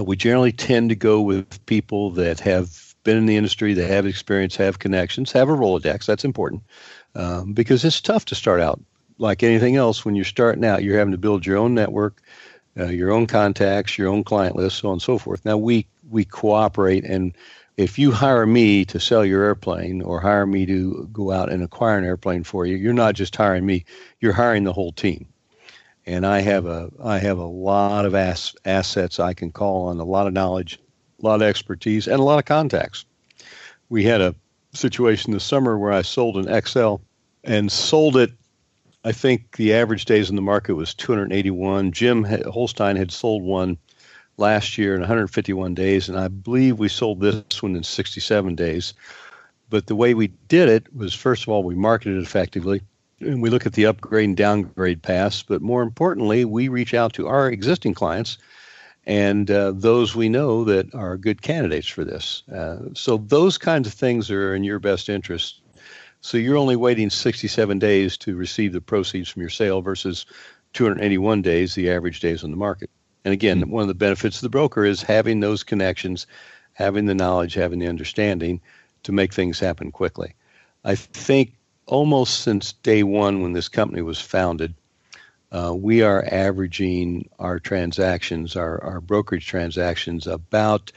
go with people that have been in the industry, that have experience, have connections, have a Rolodex. That's important because it's tough to start out. Like anything else, when you're starting out, you're having to build your own network, your own contacts, your own client list, so on and so forth. Now, we cooperate, and if you hire me to sell your airplane or hire me to go out and acquire an airplane for you, you're not just hiring me, you're hiring the whole team. And I have a lot of assets I can call on, a lot of knowledge, a lot of expertise, and a lot of contacts. We had a situation this summer where I sold an XL and sold it. I think the average days in the market was 281. Jim Holstein had sold one last year in 151 days, and I believe we sold this one in 67 days. But the way we did it was, first of all, we marketed it effectively, and we look at the upgrade and downgrade paths. But more importantly, we reach out to our existing clients and those we know that are good candidates for this. So those kinds of things are in your best interest. So you're only waiting 67 days to receive the proceeds from your sale versus 281 days, the average days on the market. And again, one of the benefits of the broker is having those connections, having the knowledge, having the understanding to make things happen quickly. I think almost since day one when this company was founded, we are averaging our transactions, our brokerage transactions, about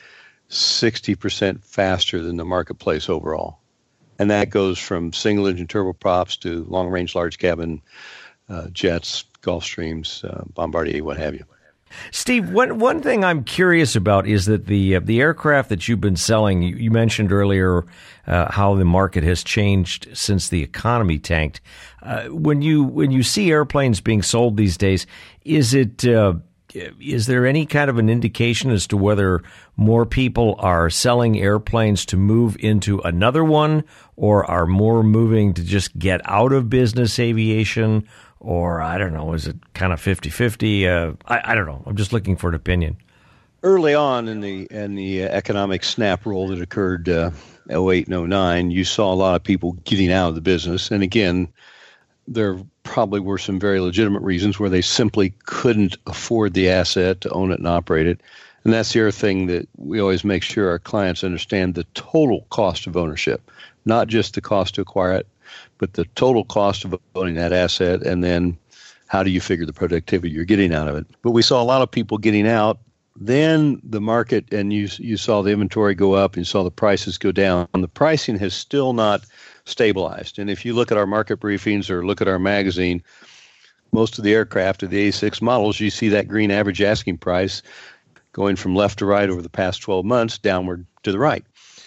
60% faster than the marketplace overall. And that goes from single-engine turboprops to long-range large cabin jets, Gulfstreams, Bombardier, what have you. Steve, one thing I'm curious about is that the aircraft that you've been selling, you mentioned earlier how the market has changed since the economy tanked. When you see airplanes being sold these days, is there any kind of an indication as to whether more people are selling airplanes to move into another one, or are more moving to just get out of business aviation? Or, I don't know, is it kind of 50-50? I don't know. I'm just looking for an opinion. Early on in the economic snap roll that occurred 08 and 09, you saw a lot of people getting out of the business. And again, there probably were some very legitimate reasons where they simply couldn't afford the asset to own it and operate it. And that's the other thing that we always make sure our clients understand: the total cost of ownership, not just the cost to acquire it, but the total cost of owning that asset, and then how do you figure the productivity you're getting out of it. But we saw a lot of people getting out. Then the market, and you saw the inventory go up, and you saw the prices go down. And the pricing has still not stabilized. And if you look at our market briefings or look at our magazine, most of the aircraft of the A6 models, you see that green average asking price going from left to right over the past 12 months, downward to the right.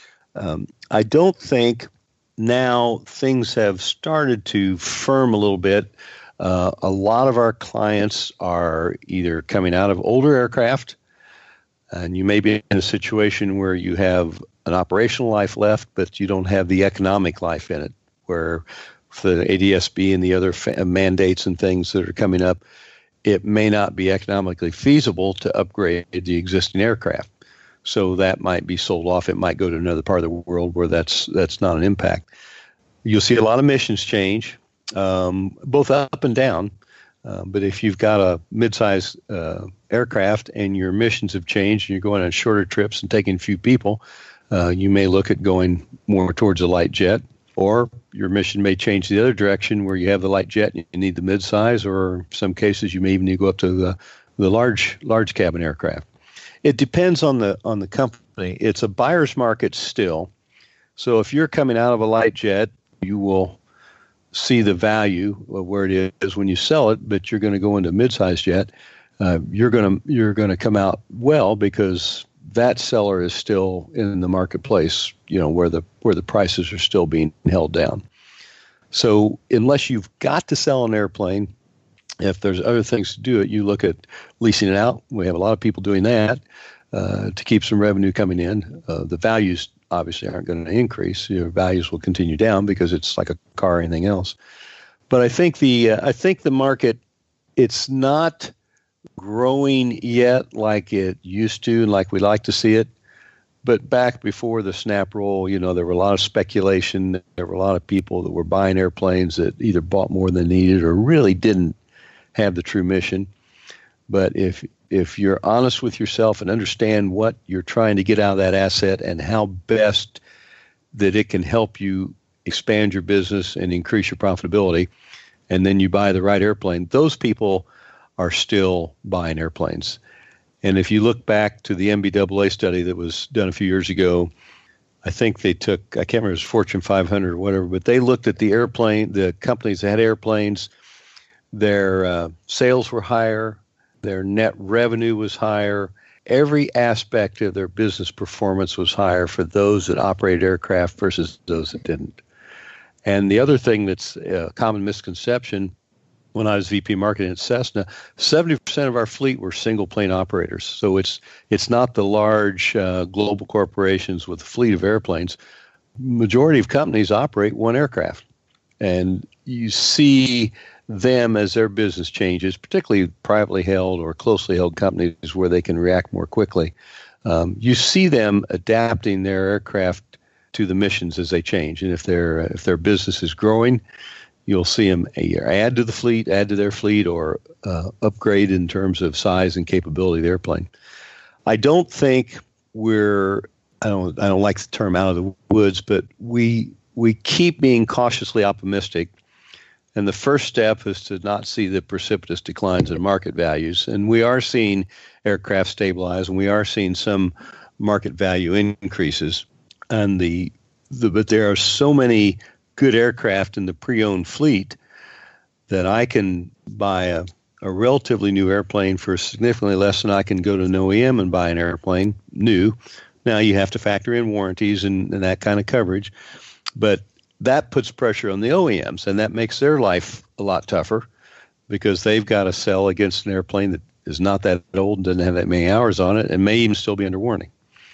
I don't think now things have started to firm a little bit. A lot of our clients are either coming out of older aircraft, and you may be in a situation where you have an operational life left, but you don't have the economic life in it, where for the ADS-B and the other mandates and things that are coming up, it may not be economically feasible to upgrade the existing aircraft. So that might be sold off. It might go to another part of the world where that's not an impact. You'll see a lot of missions change, both up and down. But if you've got a mid-size aircraft and your missions have changed and you're going on shorter trips and taking a few people, you may look at going more towards a light jet, or your mission may change the other direction where you have the light jet and you need the mid-size, or in some cases you may even need to go up to the large cabin aircraft. It depends on the company. It's a buyer's market still. So if you're coming out of a light jet, you will see the value of where it is when you sell it, but you're going to go into a mid-size jet. you're gonna come out well because that seller is still in the marketplace, where the prices are still being held down. So unless you've got to sell an airplane, if there's other things to do it, you look at leasing it out. We have a lot of people doing that to keep some revenue coming in. The values obviously aren't going to increase. Your values will continue down because it's like a car or anything else. But I think the market, it's not growing yet like it used to and like we like to see it. But back before the snap roll, there were a lot of speculation. There were a lot of people that were buying airplanes that either bought more than needed or really didn't have the true mission. But if you're honest with yourself and understand what you're trying to get out of that asset and how best that it can help you expand your business and increase your profitability, and then you buy the right airplane, those people are still buying airplanes. And if you look back to the MBAA study that was done a few years ago, I think they took, I can't remember, it was Fortune 500 or whatever, but they looked at the companies that had airplanes, their sales were higher, their net revenue was higher, every aspect of their business performance was higher for those that operated aircraft versus those that didn't. And the other thing that's a common misconception, when I was VP marketing at Cessna, 70% of our fleet were single plane operators. So it's not the large global corporations with a fleet of airplanes. Majority of companies operate one aircraft. And you see them as their business changes, particularly privately held or closely held companies where they can react more quickly. You see them adapting their aircraft to the missions as they change. And if their business is growing, you'll see them either add to their fleet, or upgrade in terms of size and capability of the airplane. I don't think I don't like the term out of the woods, but we keep being cautiously optimistic. And the first step is to not see the precipitous declines in market values. And we are seeing aircraft stabilize, and we are seeing some market value increases. And but there are so many good aircraft in the pre-owned fleet that I can buy a relatively new airplane for significantly less than I can go to an OEM and buy an airplane new. Now you have to factor in warranties and that kind of coverage, but that puts pressure on the OEMs, and that makes their life a lot tougher because they've got to sell against an airplane that is not that old and doesn't have that many hours on it and may even still be under warranty.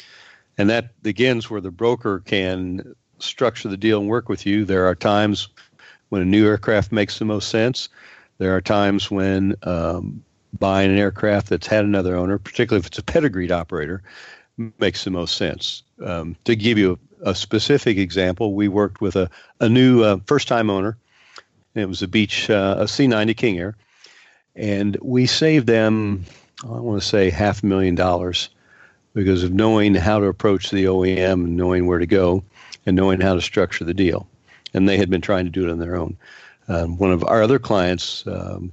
And that begins where the broker can structure the deal and work with you. There are times when a new aircraft makes the most sense. There are times when buying an aircraft that's had another owner, particularly if it's a pedigreed operator, makes the most sense. To give you a specific example, we worked with a new first-time owner. And it was a C-90 King Air. And we saved them, I want to say $500,000 because of knowing how to approach the OEM and knowing where to go and knowing how to structure the deal. And they had been trying to do it on their own. One of our other clients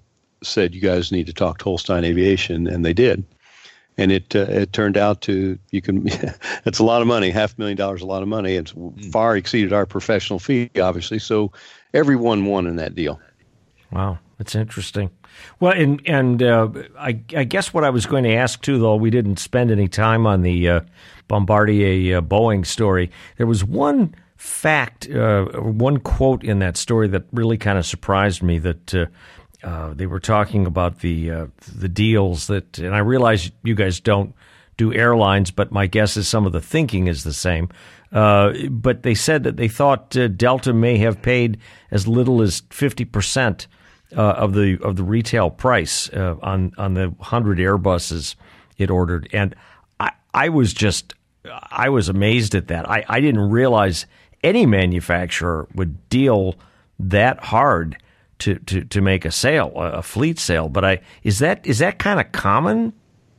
said, you guys need to talk to Holstein Aviation, and they did. And it turned out to, it's a lot of money. $500,000 is a lot of money. It's far exceeded our professional fee, obviously. So everyone won in that deal. Wow, that's interesting. Well, and I guess what I was going to ask too, though we didn't spend any time on the Bombardier Boeing story. There was one fact, one quote in that story that really kind of surprised me, that they were talking about the deals that, and I realize you guys don't do airlines, but my guess is some of the thinking is the same. But they said that they thought Delta may have paid as little as 50% of the retail price on the 100 Airbuses it ordered, and I was amazed at that. I didn't realize any manufacturer would deal that hard to make a sale, a fleet sale. But is that kind of common?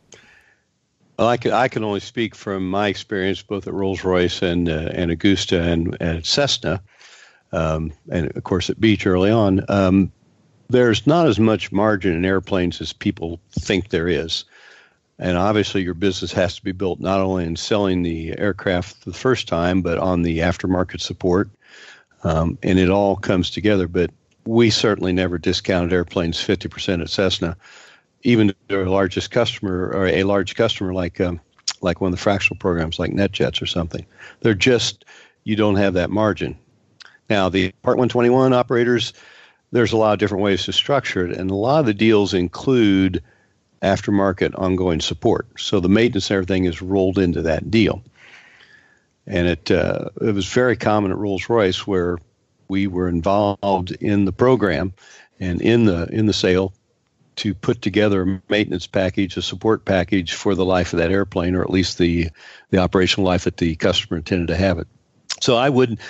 Well, I can only speak from my experience both at Rolls-Royce and Augusta and at Cessna, and of course at Beech early on. There's not as much margin in airplanes as people think there is. And obviously your business has to be built not only in selling the aircraft the first time, but on the aftermarket support. And it all comes together. But we certainly never discounted airplanes 50% at Cessna. even to a largest customer or a large customer like one of the fractional programs like NetJets or something. They're just, you don't have that margin. Now, the Part 121 operators, there's a lot of different ways to structure it, and a lot of the deals include aftermarket ongoing support. So the maintenance and everything is rolled into that deal. And it was very common at Rolls-Royce where we were involved in the program and in the sale to put together a maintenance package, a support package for the life of that airplane, or at least the operational life that the customer intended to have it. So I wouldn't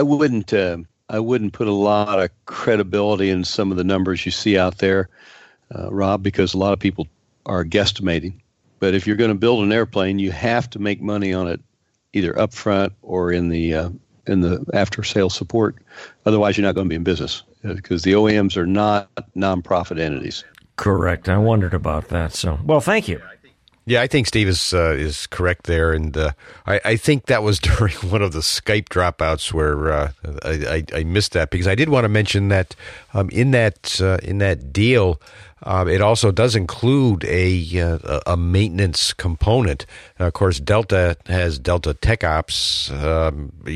put a lot of credibility in some of the numbers you see out there, Rob, because a lot of people are guesstimating. But if you're going to build an airplane, you have to make money on it either upfront or in the after sales support. Otherwise, you're not going to be in business because the OEMs are not nonprofit entities. Correct. I wondered about that. So, well, thank you. Yeah, I think Steve is correct there, and I think that was during one of the Skype dropouts where I missed that, because I did want to mention that in that deal, it also does include a maintenance component. Of course, Delta has Delta Tech Ops, a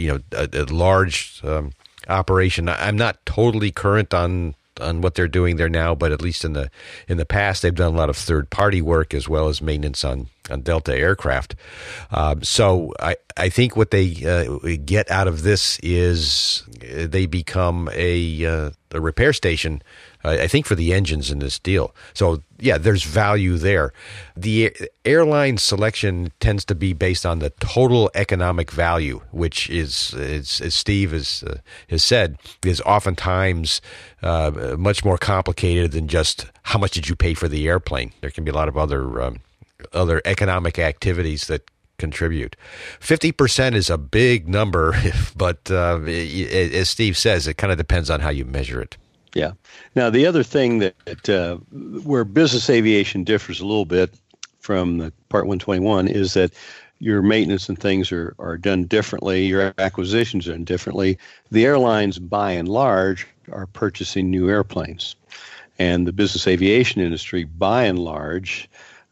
large operation. I'm not totally current on what they're doing there now, but at least in the past, they've done a lot of third-party work as well as maintenance on Delta aircraft. So I think what they get out of this is they become a repair station, I think, for the engines in this deal. So, yeah, there's value there. The airline selection tends to be based on the total economic value, which is as Steve has said, is oftentimes much more complicated than just how much did you pay for the airplane. There can be a lot of other economic activities that contribute. 50% is a big number, but as Steve says, it kind of depends on how you measure it. Yeah. Now, the other thing that where business aviation differs a little bit from the Part 121 is that your maintenance and things are done differently. Your acquisitions are done differently. The airlines, by and large, are purchasing new airplanes. And the business aviation industry, by and large,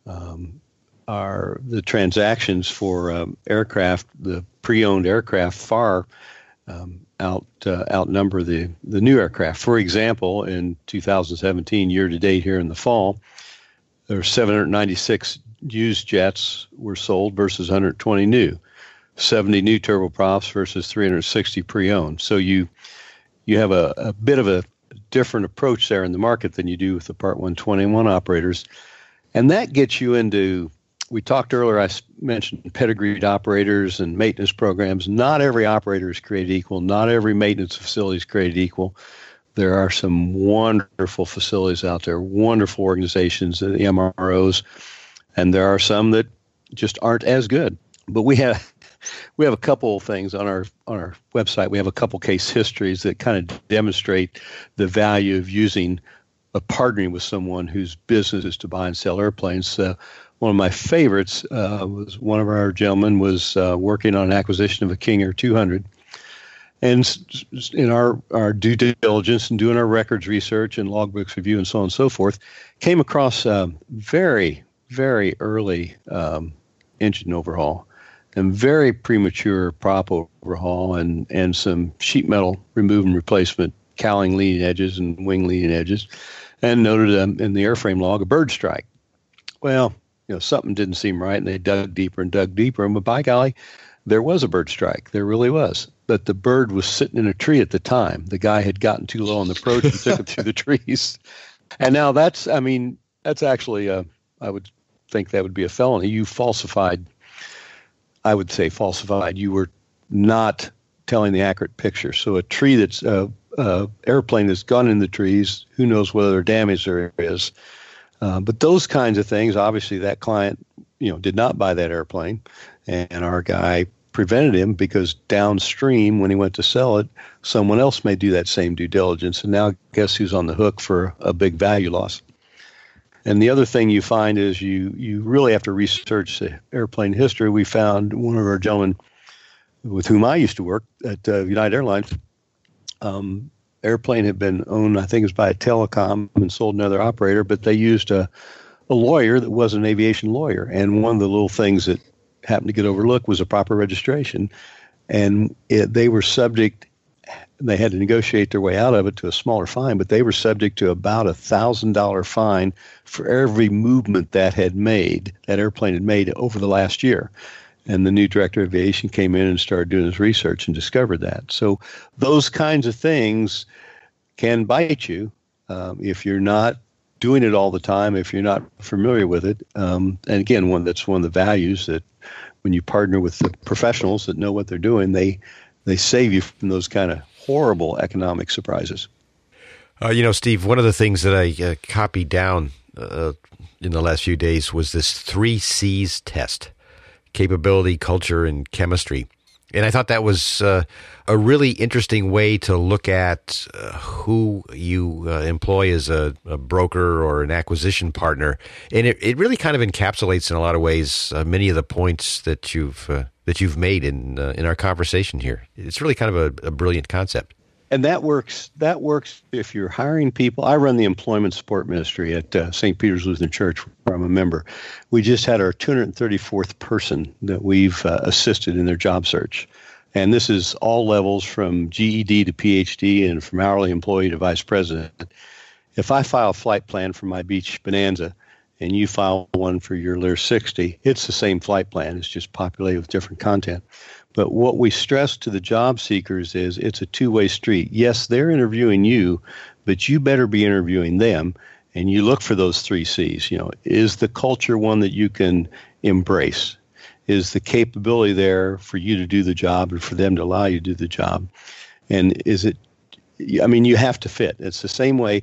are the transactions for aircraft, the pre-owned aircraft, far outnumber the new aircraft. For example, in 2017, year to date here in the fall, there were 796 used jets were sold versus 120 new, 70 new turboprops versus 360 pre-owned. So you have a bit of a different approach there in the market than you do with the Part 121 operators. And that gets you into, we talked earlier, I mentioned pedigreed operators and maintenance programs. Not every operator is created equal. Not every maintenance facility is created equal. There are some wonderful facilities out there, wonderful organizations, the MROs, and there are some that just aren't as good. But we have a couple of things on our website. We have a couple case histories that kind of demonstrate the value of partnering with someone whose business is to buy and sell airplanes. One of my favorites was one of our gentlemen was working on an acquisition of a King Air 200. And in our due diligence and doing our records research and logbooks review and so on and so forth, came across a very, very early engine overhaul and very premature prop overhaul and some sheet metal remove and replacement, cowling leading edges and wing leading edges, and noted in the airframe log a bird strike. Well, something didn't seem right, and they dug deeper, and by golly, there was a bird strike. There really was. But the bird was sitting in a tree at the time. The guy had gotten too low on the approach and took it through the trees. And now that's actually, I would think that would be a felony. You falsified, I would say falsified. You were not telling the accurate picture. So a tree that's, airplane that's gone in the trees, who knows whether damage there is. But those kinds of things, obviously that client, did not buy that airplane, and our guy prevented him because downstream, when he went to sell it, someone else may do that same due diligence, and now guess who's on the hook for a big value loss? And the other thing you find is you really have to research the airplane history. We found one of our gentlemen with whom I used to work at United Airlines. Airplane had been owned, I think it was by a telecom, and sold another operator, but they used a a lawyer that was an aviation lawyer. And one of the little things that happened to get overlooked was a proper registration. And they were subject, they had to negotiate their way out of it to a smaller fine, but they were subject to about $1,000 fine for every movement that airplane had made over the last year. And the new director of aviation came in and started doing his research and discovered that. So those kinds of things can bite you if you're not doing it all the time, if you're not familiar with it. And again, that's one of the values, that when you partner with the professionals that know what they're doing, they save you from those kind of horrible economic surprises. Steve, one of the things that I copied down in the last few days was this 3 C's test: capability, culture, and chemistry. And I thought that was a really interesting way to look at who you employ as a broker or an acquisition partner. And it really kind of encapsulates in a lot of ways many of the points that you've made in our conversation here. It's really kind of a brilliant concept. And that works if you're hiring people. I run the employment support ministry at St. Peter's Lutheran Church, where I'm a member. We just had our 234th person that we've assisted in their job search. And this is all levels from GED to PhD and from hourly employee to vice president. If I file a flight plan for my Beach Bonanza and you file one for your Lear 60, it's the same flight plan. It's just populated with different content. But what we stress to the job seekers is it's a two-way street. Yes, they're interviewing you, but you better be interviewing them. And you look for those 3 C's. Is the culture one that you can embrace? Is the capability there for you to do the job and for them to allow you to do the job? And is it, you have to fit. It's the same way.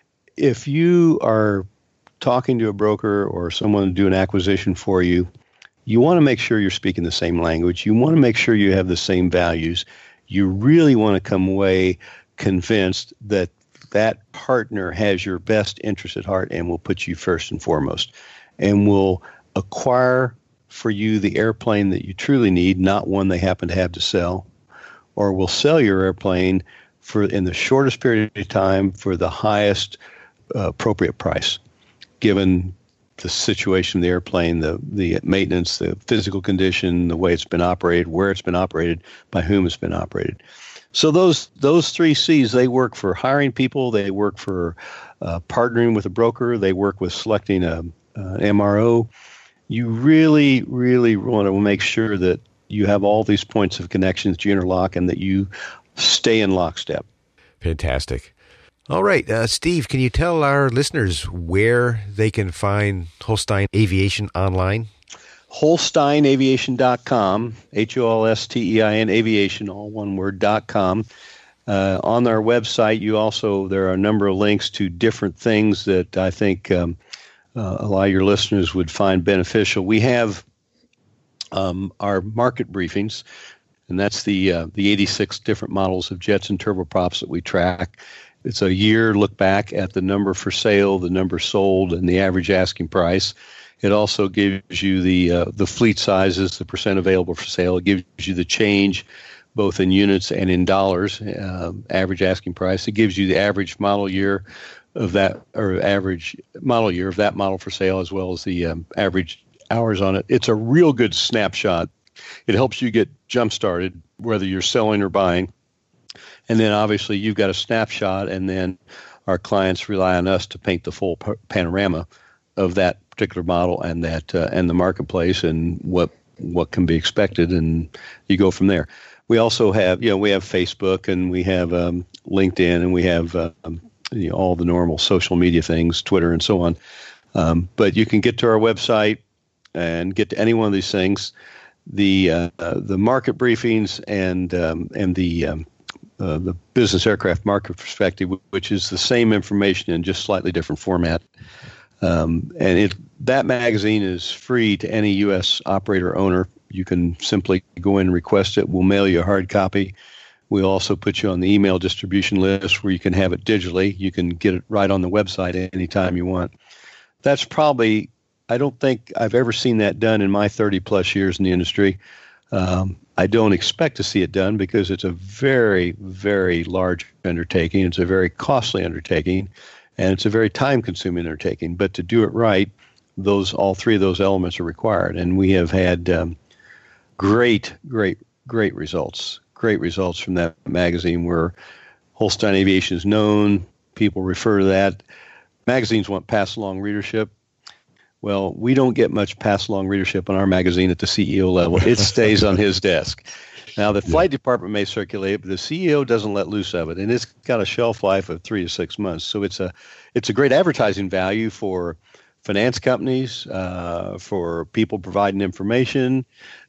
If you are talking to a broker or someone to do an acquisition for you, you want to make sure you're speaking the same language. You want to make sure you have the same values. You really want to come away convinced that that partner has your best interest at heart and will put you first and foremost and will acquire for you the airplane that you truly need, not one they happen to have to sell, or will sell your airplane in the shortest period of time for the highest appropriate price, given the situation of the airplane, the maintenance, the physical condition, the way it's been operated, where it's been operated, by whom it's been operated. So those 3 C's, they work for hiring people, they work for partnering with a broker, they work with selecting an MRO. You really, really want to make sure that you have all these points of connection that you interlock and that you stay in lockstep. Fantastic. All right, Steve, can you tell our listeners where they can find Holstein Aviation online? HolsteinAviation.com, HOLSTEIN Aviation, all one word, .com. On our website, there are a number of links to different things that I think a lot of your listeners would find beneficial. We have our market briefings, and that's the 86 different models of jets and turboprops that we track. It's a year look back at the number for sale, the number sold, and the average asking price. It also gives you the fleet sizes, the percent available for sale. It gives you the change both in units and in dollars, average asking price. It gives you the average model year of that, or average model year of that model for sale, as well as the average hours on it. It's a real good snapshot. It helps you get jump-started, whether you're selling or buying. And then obviously you've got a snapshot, and then our clients rely on us to paint the full panorama of that particular model and the marketplace and what can be expected, and you go from there. We also have we have Facebook, and we have LinkedIn, and we have all the normal social media things, Twitter and so on. But you can get to our website and get to any one of these things. The market briefings and the business aircraft market perspective, which is the same information in just slightly different format. That magazine is free to any U.S. operator owner. You can simply go in and request it. We'll mail you a hard copy. We'll also put you on the email distribution list where you can have it digitally. You can get it right on the website anytime you want. That's probably, I don't think I've ever seen that done in my 30 plus years in the industry. I don't expect to see it done because it's a very, very large undertaking. It's a very costly undertaking, and it's a very time-consuming undertaking. But to do it right, all three of those elements are required. And we have had great results. Great results from that magazine where Holstein Aviation is known. People refer to that. Magazines want pass-along readership. Well, we don't get much pass-along readership on our magazine at the CEO level. It stays on his desk. Now, the flight department may circulate it, but the CEO doesn't let loose of it, and it's got a shelf life of 3 to 6 months. So it's a great advertising value for finance companies, for people providing information,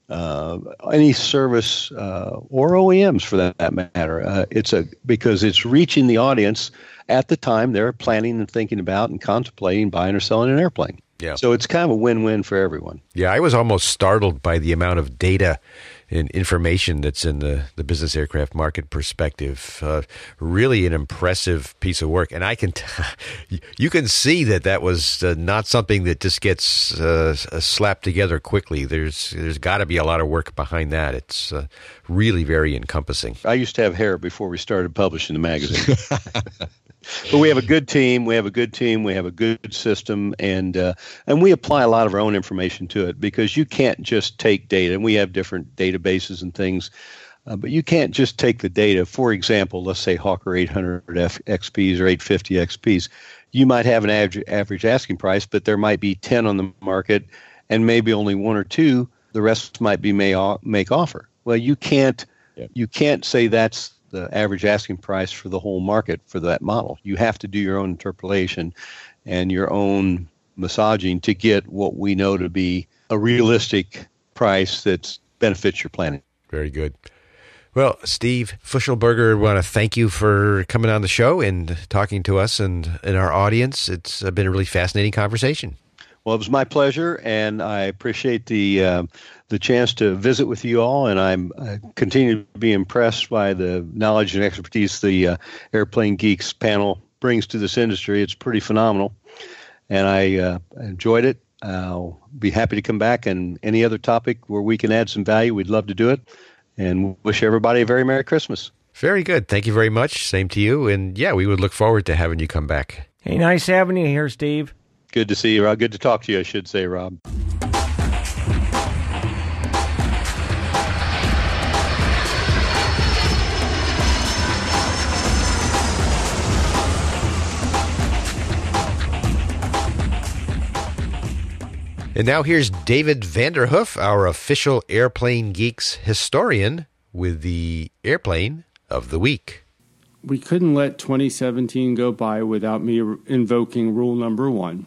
any service, or OEMs for that matter. Because it's reaching the audience at the time they're planning and thinking about and contemplating buying or selling an airplane. Yeah. So it's kind of a win-win for everyone. Yeah, I was almost startled by the amount of data and information that's in the business aircraft market perspective. Really an impressive piece of work. And you can see that was not something that just gets slapped together quickly. There's got to be a lot of work behind that. It's really very encompassing. I used to have hair before we started publishing the magazine. But we have a good team. We have a good system, and we apply a lot of our own information to it because you can't just take data. And we have different databases and things, but you can't just take the data. For example, let's say Hawker 800 XPs or 850 XPs. You might have an average asking price, but there might be 10 on the market, and maybe only 1 or 2. The rest might be make offer. Well, you can't say that's the average asking price for the whole market for that model. You have to do your own interpolation and your own massaging to get what we know to be a realistic price that benefits your planning. Very good. Well, Steve Fischelberger, I want to thank you for coming on the show and talking to us and our audience. It's been a really fascinating conversation. Well, it was my pleasure, and I appreciate the chance to visit with you all, and I continue to be impressed by the knowledge and expertise the Airplane Geeks panel brings to this industry. It's pretty phenomenal, and I enjoyed it. I'll be happy to come back, and any other topic where we can add some value, we'd love to do it, and wish everybody a very Merry Christmas. Very good. Thank you very much. Same to you, and yeah, we would look forward to having you come back. Hey, nice having you here, Steve. Good to see you, Rob. Good to talk to you, I should say, Rob. And now here's David Vanderhoof, our official Airplane Geeks historian, with the airplane of the week. We couldn't let 2017 go by without me invoking rule number 1.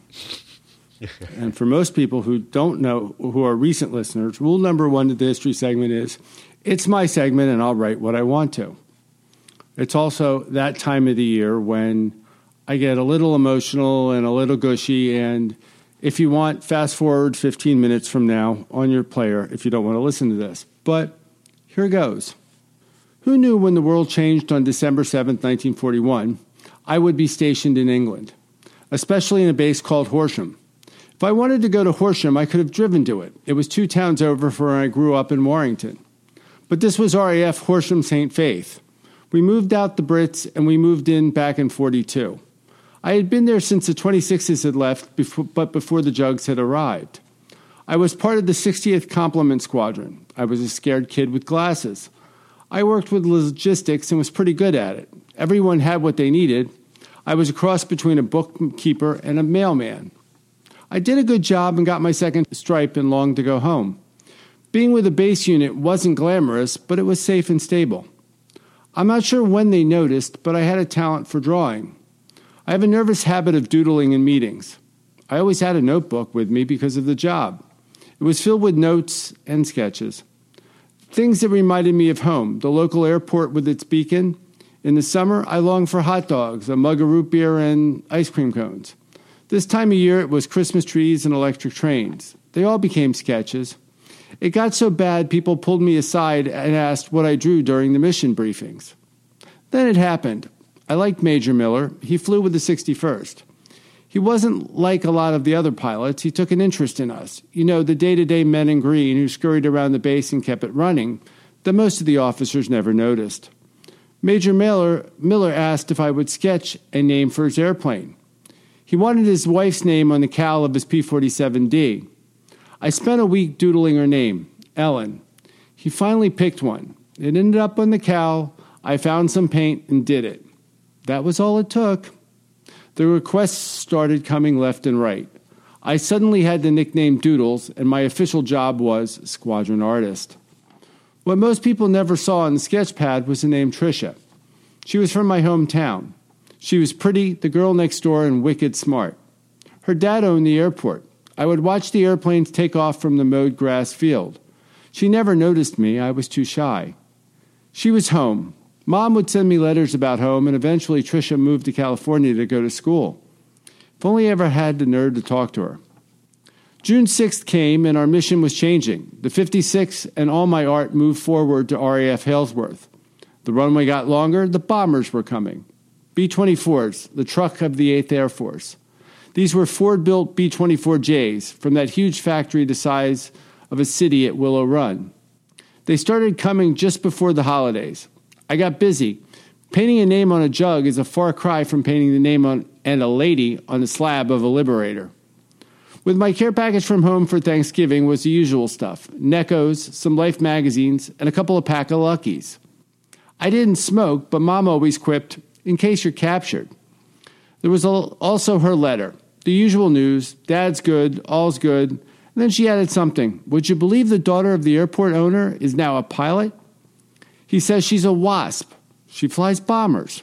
And for most people who don't know, who are recent listeners, rule number 1 of the history segment is, it's my segment and I'll write what I want to. It's also that time of the year when I get a little emotional and a little gushy, and if you want, fast forward 15 minutes from now on your player if you don't want to listen to this. But here goes. Who knew when the world changed on December 7th, 1941, I would be stationed in England, especially in a base called Horsham. If I wanted to go to Horsham, I could have driven to it. It was 2 towns over from where I grew up in Warrington. But this was RAF Horsham St. Faith. We moved out the Brits, and we moved in back in 42. I had been there since the 26s had left, but before the Jugs had arrived. I was part of the 60th Complement Squadron. I was a scared kid with glasses. I worked with logistics and was pretty good at it. Everyone had what they needed. I was a cross between a bookkeeper and a mailman. I did a good job and got my second stripe and longed to go home. Being with a base unit wasn't glamorous, but it was safe and stable. I'm not sure when they noticed, but I had a talent for drawing. I have a nervous habit of doodling in meetings. I always had a notebook with me because of the job. It was filled with notes and sketches. Things that reminded me of home, the local airport with its beacon. In the summer, I longed for hot dogs, a mug of root beer, and ice cream cones. This time of year, it was Christmas trees and electric trains. They all became sketches. It got so bad, people pulled me aside and asked what I drew during the mission briefings. Then it happened. I liked Major Miller. He flew with the 61st. He wasn't like a lot of the other pilots. He took an interest in us. You know, the day-to-day men in green who scurried around the base and kept it running that most of the officers never noticed. Major Miller asked if I would sketch a name for his airplane. He wanted his wife's name on the cowl of his P-47D. I spent a week doodling her name, Ellen. He finally picked one. It ended up on the cowl. I found some paint and did it. That was all it took. The requests started coming left and right. I suddenly had the nickname Doodles, and my official job was squadron artist. What most people never saw on the sketch pad was the name Tricia. She was from my hometown. She was pretty, the girl next door, and wicked smart. Her dad owned the airport. I would watch the airplanes take off from the mowed grass field. She never noticed me. I was too shy. She was home. Mom would send me letters about home, and eventually Tricia moved to California to go to school. If only I ever had the nerve to talk to her. June 6th came, and our mission was changing. The 56 and all my art moved forward to RAF Halesworth. The runway got longer. The bombers were coming. B-24s, the truck of the 8th Air Force. These were Ford-built B-24Js from that huge factory the size of a city at Willow Run. They started coming just before the holidays. I got busy. Painting a name on a jug is a far cry from painting the name on and a lady on the slab of a Liberator. With my care package from home for Thanksgiving was the usual stuff. Neckos, some Life magazines, and a couple of pack of Luckies. I didn't smoke, but Mom always quipped, in case you're captured. There was also her letter. The usual news, Dad's good, all's good. And then she added something. Would you believe the daughter of the airport owner is now a pilot? He says she's a WASP. She flies bombers.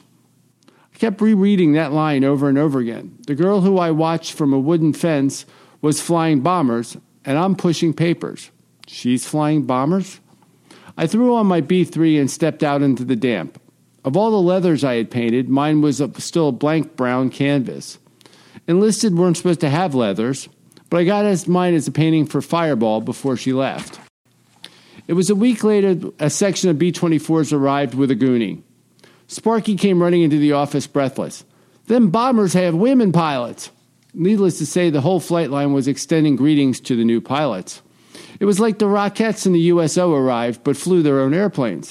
I kept rereading that line over and over again. The girl who I watched from a wooden fence was flying bombers, and I'm pushing papers. She's flying bombers? I threw on my B3 and stepped out into the damp. Of all the leathers I had painted, mine was still a blank brown canvas. Enlisted weren't supposed to have leathers, but I got mine as a painting for Fireball before she left. It was a week later a section of B-24s arrived with a Goonie. Sparky came running into the office breathless. Them bombers have women pilots. Needless to say, the whole flight line was extending greetings to the new pilots. It was like the Rockettes in the USO arrived, but flew their own airplanes.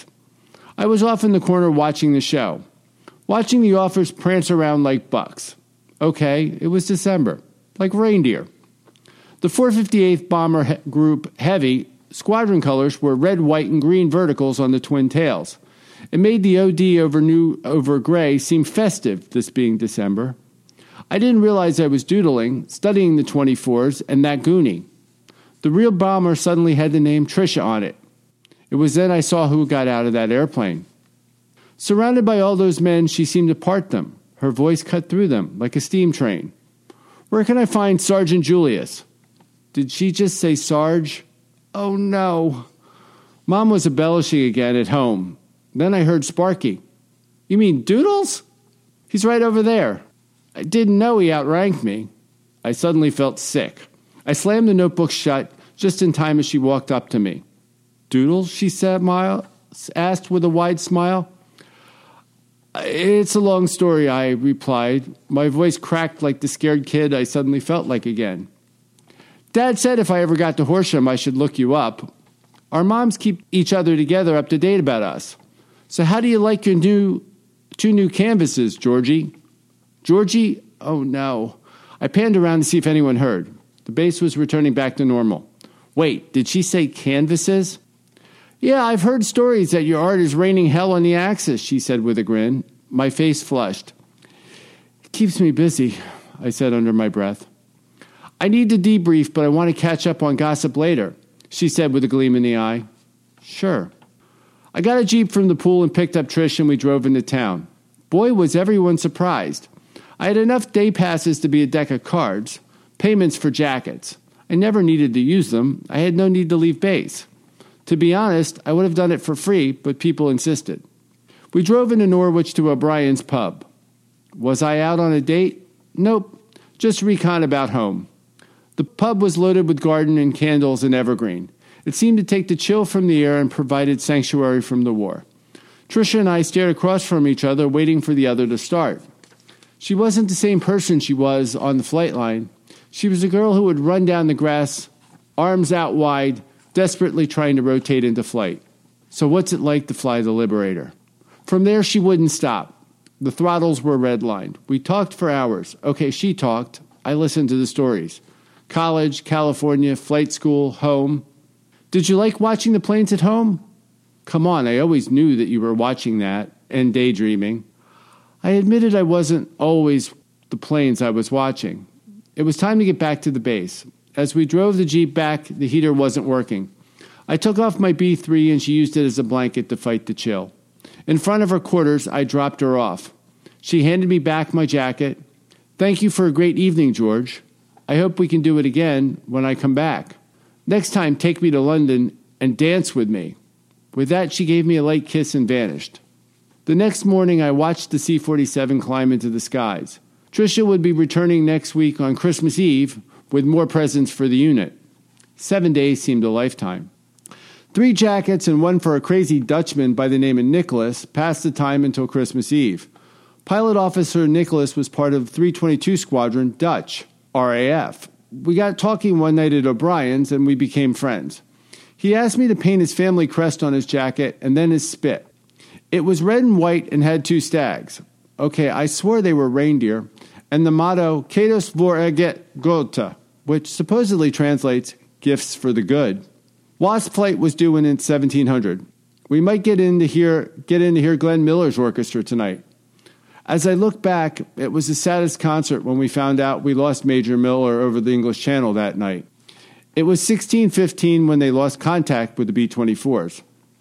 I was off in the corner watching the show, watching the officers prance around like bucks. Okay, it was December, like reindeer. The 458th Bomber Group Heavy squadron colors were red, white, and green verticals on the twin tails. It made the OD over gray seem festive, this being December. I didn't realize I was doodling, studying the 24s and that Goonie. The real bomber suddenly had the name Tricia on it. It was then I saw who got out of that airplane. Surrounded by all those men, she seemed to part them. Her voice cut through them like a steam train. Where can I find Sergeant Julius? Did she just say Sarge? Oh, no. Mom was embellishing again at home. Then I heard Sparky. You mean Doodles? He's right over there. I didn't know he outranked me. I suddenly felt sick. I slammed the notebook shut just in time as she walked up to me. Doodles, she asked with a wide smile. It's a long story, I replied. My voice cracked like the scared kid I suddenly felt like again. Dad said if I ever got to Horsham, I should look you up. Our moms keep each other together up to date about us. So how do you like your two new canvases, Georgie? Georgie? Oh, no. I panned around to see if anyone heard. The base was returning back to normal. Wait, did she say canvases? Yeah, I've heard stories that your art is raining hell on the Axis, she said with a grin. My face flushed. It keeps me busy, I said under my breath. I need to debrief, but I want to catch up on gossip later, she said with a gleam in the eye. Sure. I got a Jeep from the pool and picked up Trish, and we drove into town. Boy, was everyone surprised. I had enough day passes to be a deck of cards, payments for jackets. I never needed to use them. I had no need to leave base. To be honest, I would have done it for free, but people insisted. We drove into Norwich to O'Brien's pub. Was I out on a date? Nope, just recon about home. The pub was loaded with garden and candles and evergreen. It seemed to take the chill from the air and provided sanctuary from the war. Tricia and I stared across from each other, waiting for the other to start. She wasn't the same person she was on the flight line. She was a girl who would run down the grass, arms out wide, desperately trying to rotate into flight. So what's it like to fly the Liberator? From there, she wouldn't stop. The throttles were redlined. We talked for hours. Okay, she talked. I listened to the stories. College, California, flight school, home. Did you like watching the planes at home? Come on, I always knew that you were watching that and daydreaming. I admitted I wasn't always the planes I was watching. It was time to get back to the base. As we drove the Jeep back, the heater wasn't working. I took off my B3 and she used it as a blanket to fight the chill. In front of her quarters, I dropped her off. She handed me back my jacket. Thank you for a great evening, George. I hope we can do it again when I come back. Next time, take me to London and dance with me. With that, she gave me a light kiss and vanished. The next morning, I watched the C-47 climb into the skies. Tricia would be returning next week on Christmas Eve with more presents for the unit. 7 days seemed a lifetime. 3 jackets and one for a crazy Dutchman by the name of Nicholas passed the time until Christmas Eve. Pilot Officer Nicholas was part of 322 Squadron Dutch, RAF. We got talking one night at O'Brien's and we became friends. He asked me to paint his family crest on his jacket and then his spit. It was red and white and had 2 stags. Okay, I swore they were reindeer, and the motto, Cados vor eget Gotha, which supposedly translates, gifts for the good. Wasp flight was due in 1700. We might get in to hear Glenn Miller's orchestra tonight. As I look back, it was the saddest concert when we found out we lost Major Miller over the English Channel that night. It was 1615 when they lost contact with the B-24s.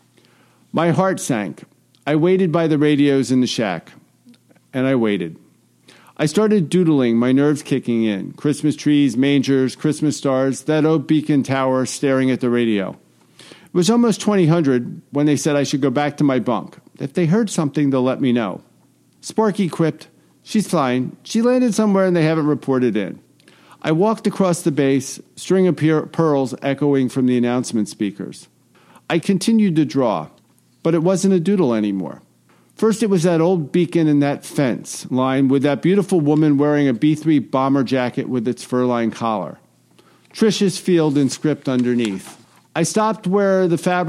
My heart sank. I waited by the radios in the shack. And I waited. I started doodling, my nerves kicking in. Christmas trees, mangers, Christmas stars, that old beacon tower staring at the radio. It was almost 2000 when they said I should go back to my bunk. If they heard something, they'll let me know. Sparky quipped, "She's fine. She landed somewhere and they haven't reported in." I walked across the base, string of pearls echoing from the announcement speakers. I continued to draw, but it wasn't a doodle anymore. First, it was that old beacon and that fence line with that beautiful woman wearing a B-3 bomber jacket with its fur-lined collar. Tricia's Field in script underneath. I stopped where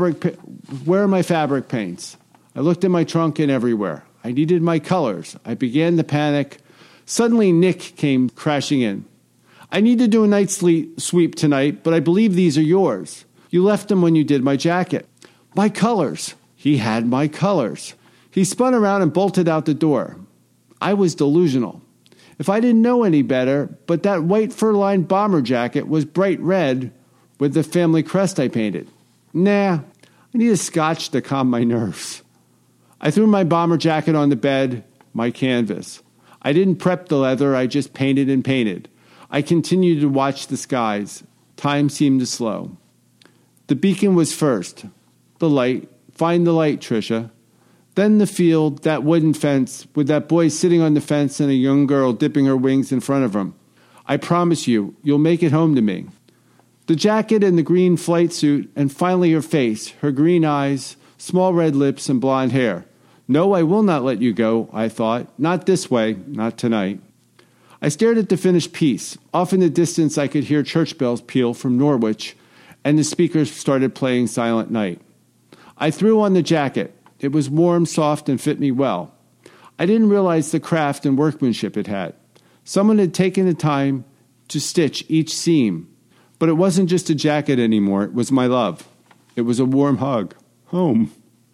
are my fabric paints? I looked in my trunk and everywhere. I needed my colors. I began to panic. Suddenly, Nick came crashing in. "I need to do a night sweep tonight, but I believe these are yours. You left them when you did my jacket." My colors. He had my colors. He spun around and bolted out the door. I was delusional. If I didn't know any better, but that white fur-lined bomber jacket was bright red with the family crest I painted. Nah, I need a scotch to calm my nerves. I threw my bomber jacket on the bed, my canvas. I didn't prep the leather, I just painted and painted. I continued to watch the skies. Time seemed to slow. The beacon was first. The light. Find the light, Tricia. Then the field, that wooden fence, with that boy sitting on the fence and a young girl dipping her wings in front of him. I promise you, you'll make it home to me. The jacket and the green flight suit, and finally her face, her green eyes, small red lips, and blonde hair. No, I will not let you go, I thought. Not this way, not tonight. I stared at the finished piece. Off in the distance, I could hear church bells peal from Norwich, and the speakers started playing Silent Night. I threw on the jacket. It was warm, soft, and fit me well. I didn't realize the craft and workmanship it had. Someone had taken the time to stitch each seam. But it wasn't just a jacket anymore. It was my love. It was a warm hug. Home.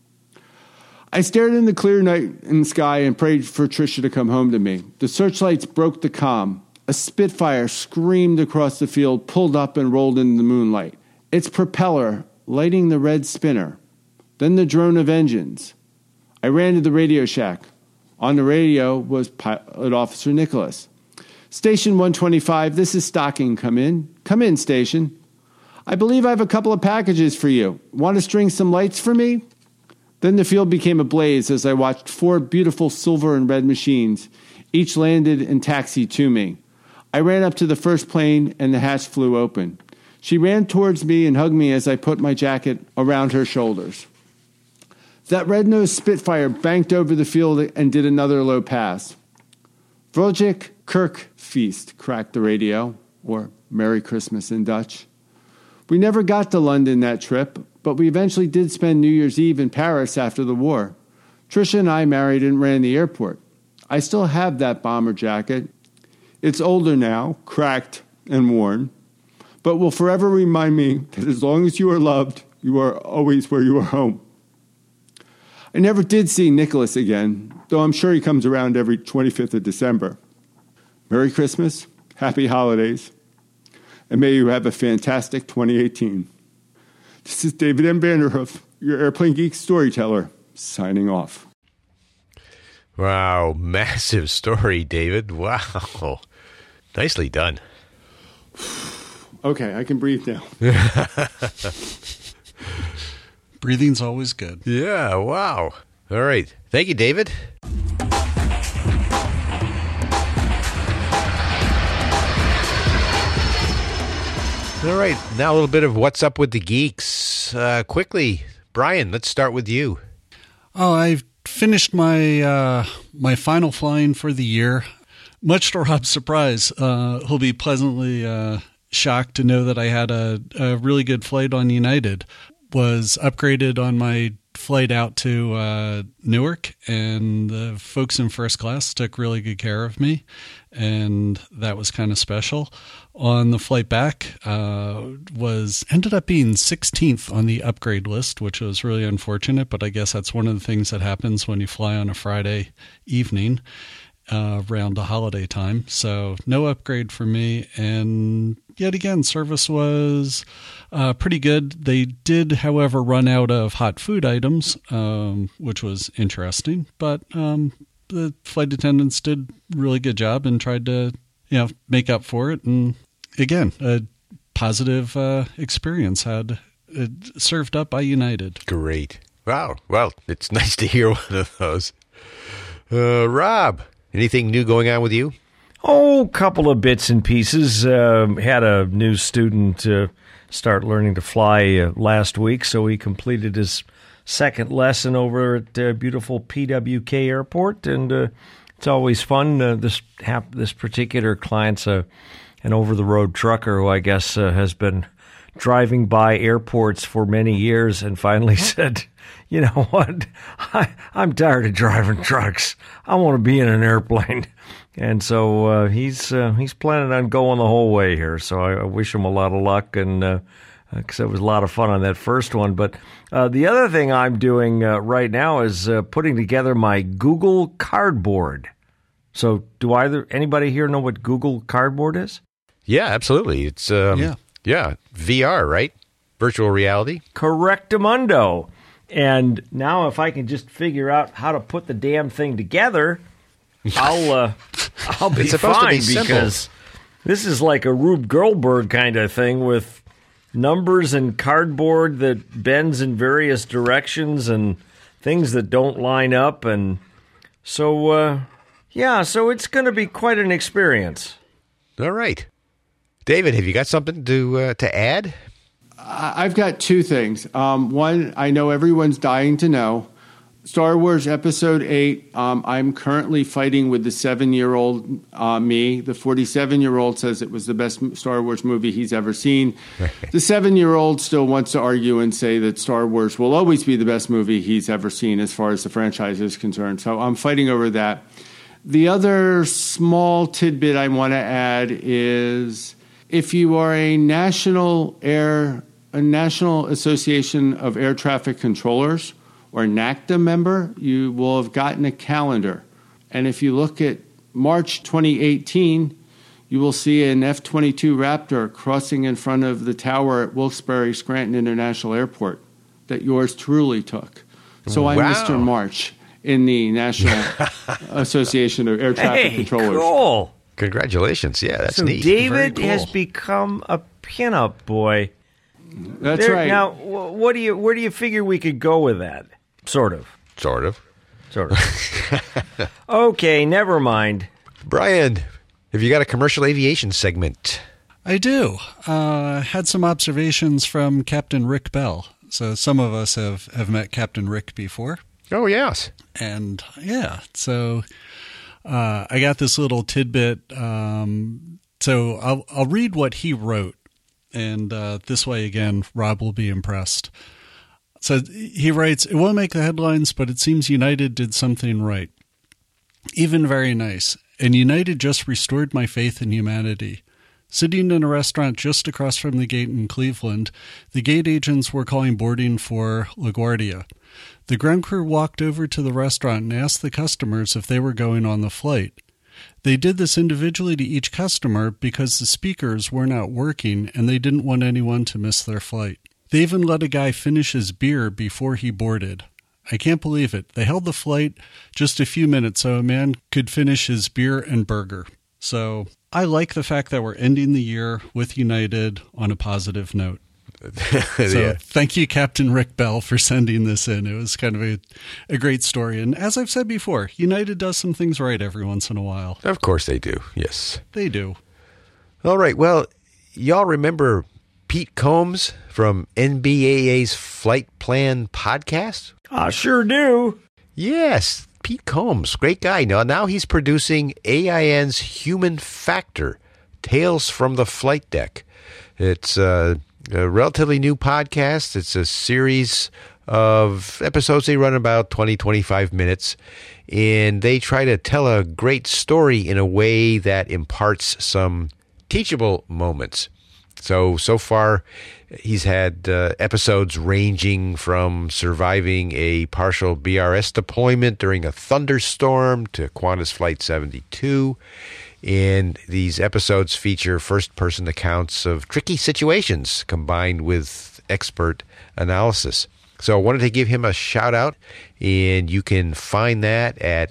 I stared in the clear night in the sky and prayed for Tricia to come home to me. The searchlights broke the calm. A Spitfire screamed across the field, pulled up and rolled into the moonlight. Its propeller lighting the red spinner. Then the drone of engines. I ran to the radio shack. On the radio was Pilot Officer Nicholas. "Station 125, this is Stocking. Come in. Come in, Station. I believe I have a couple of packages for you. Want to string some lights for me?" Then the field became ablaze as I watched 4 beautiful silver and red machines. Each landed and taxied to me. I ran up to the first plane and the hatch flew open. She ran towards me and hugged me as I put my jacket around her shoulders. That red-nosed Spitfire banked over the field and did another low pass. "Vrolijk Kerkfeest," cracked the radio, or Merry Christmas in Dutch. We never got to London that trip, but we eventually did spend New Year's Eve in Paris after the war. Tricia and I married and ran the airport. I still have that bomber jacket. It's older now, cracked and worn, but will forever remind me that as long as you are loved, you are always where you are home. I never did see Nicholas again, though I'm sure he comes around every 25th of December. Merry Christmas, happy holidays, and may you have a fantastic 2018. This is David M. Vanderhoof, your Airplane Geek storyteller, signing off. Wow, massive story, David. Wow. Nicely done. Okay, I can breathe now. Breathing's always good. Yeah, wow. All right. Thank you, David. All right, now a little bit of what's up with the geeks. Quickly, Brian, let's start with you. Oh, I've finished my my final flying for the year. Much to Rob's surprise, he'll be pleasantly shocked to know that I had a really good flight on United. Was upgraded on my flight out to Newark, and the folks in first class took really good care of me, and that was kind of special. On the flight back, ended up being 16th on the upgrade list, which was really unfortunate, but I guess that's one of the things that happens when you fly on a Friday evening around the holiday time. So no upgrade for me, and yet again, service was pretty good. They did, however, run out of hot food items, which was interesting, but the flight attendants did a really good job and tried to make up for it. And again, a positive experience had served up by United. Great. Wow. Well, it's nice to hear one of those. Rob, anything new going on with you? Oh, a couple of bits and pieces. Had a new student start learning to fly last week, so he completed his second lesson over at beautiful PWK Airport, and it's always fun. This particular client's an over-the-road trucker who I guess has been driving by airports for many years and finally said, you know what, I'm tired of driving trucks. I want to be in an airplane. And so he's planning on going the whole way here. So I wish him a lot of luck, and because it was a lot of fun on that first one. But the other thing I'm doing right now is putting together my Google Cardboard. So do anybody here know what Google Cardboard is? Yeah, absolutely. It's yeah, VR, right? Virtual reality. Correctamundo. And now if I can just figure out how to put the damn thing together, I'll be fine, because this is like a Rube Goldberg kind of thing with numbers and cardboard that bends in various directions and things that don't line up. And so, so it's going to be quite an experience. All right. David, have you got something to add? I've got two things. One, I know everyone's dying to know. Star Wars Episode 8, I'm currently fighting with the 7-year-old me. The 47-year-old says it was the best Star Wars movie he's ever seen. The 7-year-old still wants to argue and say that Star Wars will always be the best movie he's ever seen as far as the franchise is concerned. So I'm fighting over that. The other small tidbit I want to add is if you are a National Association of Air Traffic Controllers or NACTA member, you will have gotten a calendar. And if you look at March 2018, you will see an F-22 Raptor crossing in front of the tower at Wilkes-Barre Scranton International Airport that yours truly took. So I'm Mr. March in the National Association of Air Traffic Controllers. Cool. Congratulations. Yeah, that's so neat. David has become a pinup boy. That's right. Now, where do you figure we could go with that? Sort of. Okay, never mind. Brian, have you got a commercial aviation segment? I do. Had some observations from Captain Rick Bell. So some of us have met Captain Rick before. Oh, yes. And yeah, so I got this little tidbit. So I'll read what he wrote. And this way, again, Rob will be impressed. So he writes, "It won't make the headlines, but it seems United did something right. Even very nice. And United just restored my faith in humanity. Sitting in a restaurant just across from the gate in Cleveland, the gate agents were calling boarding for LaGuardia. The ground crew walked over to the restaurant and asked the customers if they were going on the flight. They did this individually to each customer because the speakers were not working and they didn't want anyone to miss their flight. They even let a guy finish his beer before he boarded. I can't believe it. They held the flight just a few minutes so a man could finish his beer and burger. So I like the fact that we're ending the year with United on a positive note. So thank you, Captain Rick Bell, for sending this in. It was kind of a great story. And as I've said before, United does some things right every once in a while. Of course they do, yes. They do. All right, well, y'all remember Pete Combs from NBAA's Flight Plan podcast? I sure do. Yes, Pete Combs, great guy. Now he's producing AIN's Human Factor, Tales from the Flight Deck. It's a relatively new podcast. It's a series of episodes. They run about 20, 25 minutes, and they try to tell a great story in a way that imparts some teachable moments. So far, he's had episodes ranging from surviving a partial BRS deployment during a thunderstorm to Qantas Flight 72. And these episodes feature first-person accounts of tricky situations combined with expert analysis. So I wanted to give him a shout-out, and you can find that at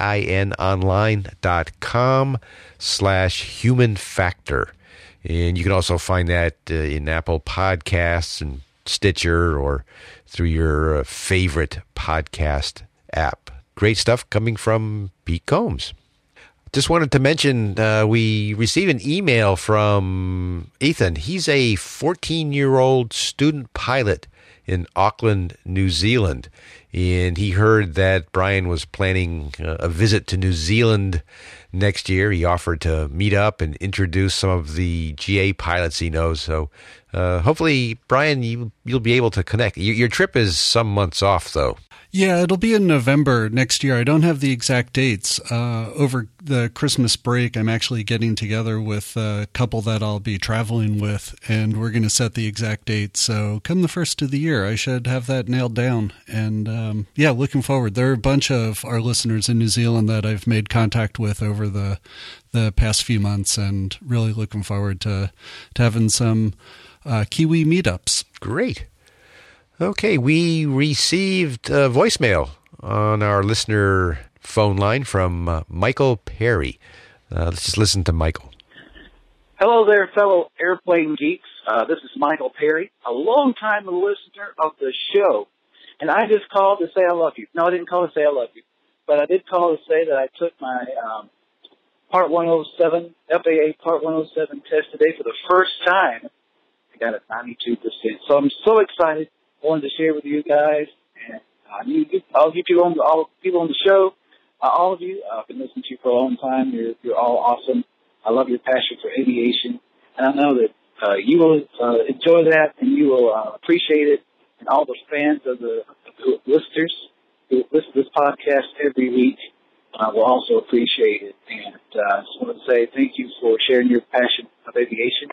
ainonline.com/human factor. And you can also find that in Apple Podcasts and Stitcher or through your favorite podcast app. Great stuff coming from Pete Combs. Just wanted to mention we received an email from Ethan. He's a 14-year-old student pilot in Auckland, New Zealand. And he heard that Brian was planning a visit to New Zealand next year. He offered to meet up and introduce some of the GA pilots he knows. So hopefully, Brian, you'll be able to connect. Your trip is some months off, though. Yeah, it'll be in November next year. I don't have the exact dates. Over the Christmas break, I'm actually getting together with a couple that I'll be traveling with, and we're going to set the exact date. So come the first of the year, I should have that nailed down. And yeah, looking forward. There are a bunch of our listeners in New Zealand that I've made contact with over the past few months, and really looking forward to having some Kiwi meetups. Great. Okay, we received a voicemail on our listener phone line from Michael Perry. Let's just listen to Michael. Hello there, fellow airplane geeks. This is Michael Perry, a longtime listener of the show. And I just called to say I love you. No, I didn't call to say I love you. But I did call to say that I took my Part 107, FAA Part 107 test today for the first time. I got it 92%. So I'm so excited. Wanted to share with you guys, and all you people on the show, all of you. I've been listening to you for a long time. You're all awesome. I love your passion for aviation, and I know that you will enjoy that, and you will appreciate it. And all the fans of the listeners who listen to this podcast every week will also appreciate it. And I just want to say thank you for sharing your passion of aviation.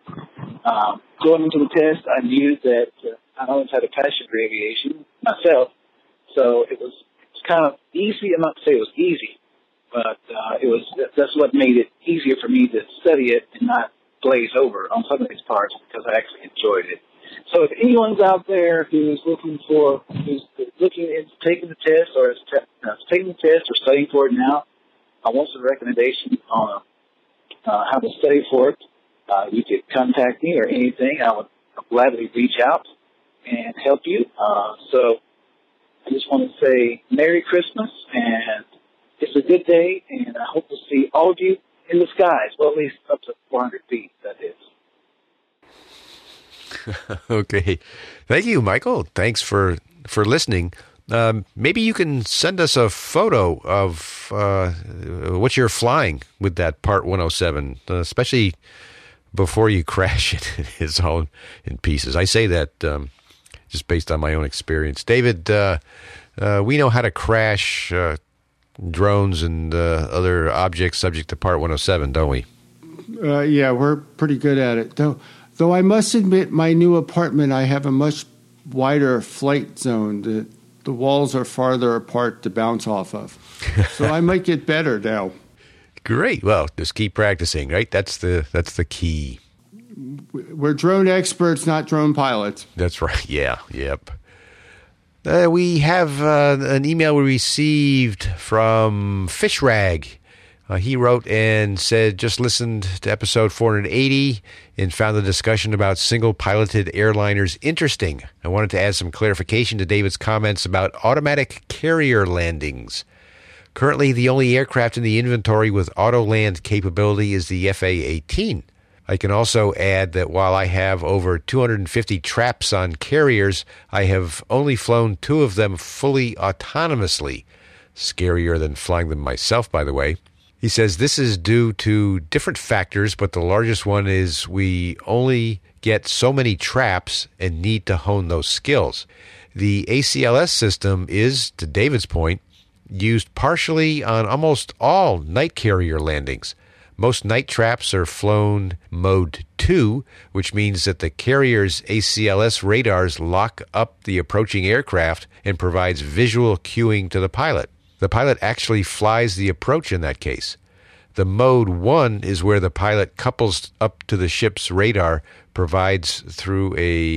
Going into the test, I knew that I always had a passion for aviation myself, so it's kind of easy. I'm not to say it was easy, but that's what made it easier for me to study it and not glaze over on some of these parts because I actually enjoyed it. So if anyone's out there who's looking into taking the test or is taking the test or studying for it now, I want some recommendation on how to study for it. You could contact me or anything. I would gladly reach out and help you. So I just want to say Merry Christmas, and it's a good day, and I hope to see all of you in the skies. Well, at least up to 400 feet, that is. Okay. Thank you, Michael. Thanks for listening. Maybe you can send us a photo of what you're flying with that Part 107, especially before you crash it. It's all in pieces. I say that just based on my own experience. David, we know how to crash drones and other objects subject to Part 107, don't we? Yeah, we're pretty good at it. Though I must admit, my new apartment, I have a much wider flight zone. The walls are farther apart to bounce off of. So I might get better now. Great. Well, just keep practicing, right? That's the key. We're drone experts, not drone pilots. That's right. Yeah. Yep. We have an email we received from Fishrag. He wrote and said, just listened to episode 480 and found the discussion about single-piloted airliners interesting. I wanted to add some clarification to David's comments about automatic carrier landings. Currently, the only aircraft in the inventory with auto-land capability is the FA-18. I can also add that while I have over 250 traps on carriers, I have only flown 2 of them fully autonomously. Scarier than flying them myself, by the way. He says this is due to different factors, but the largest one is we only get so many traps and need to hone those skills. The ACLS system is, to David's point, used partially on almost all night carrier landings. Most night traps are flown mode 2, which means that the carrier's ACLS radars lock up the approaching aircraft and provides visual cueing to the pilot. The pilot actually flies the approach in that case. The mode 1 is where the pilot couples up to the ship's radar, provides through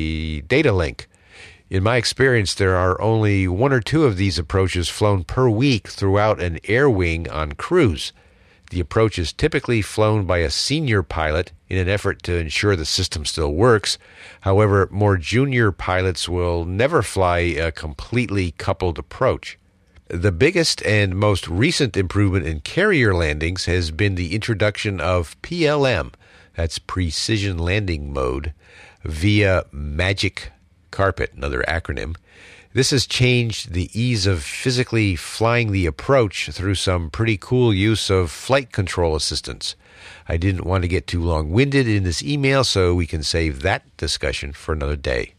a data link. In my experience, there are only 1 or 2 of these approaches flown per week throughout an air wing on cruise. The approach is typically flown by a senior pilot in an effort to ensure the system still works. However, more junior pilots will never fly a completely coupled approach. The biggest and most recent improvement in carrier landings has been the introduction of PLM, that's Precision Landing Mode, via Magic Carpet, another acronym. This has changed the ease of physically flying the approach through some pretty cool use of flight control assistance. I didn't want to get too long-winded in this email, so we can save that discussion for another day.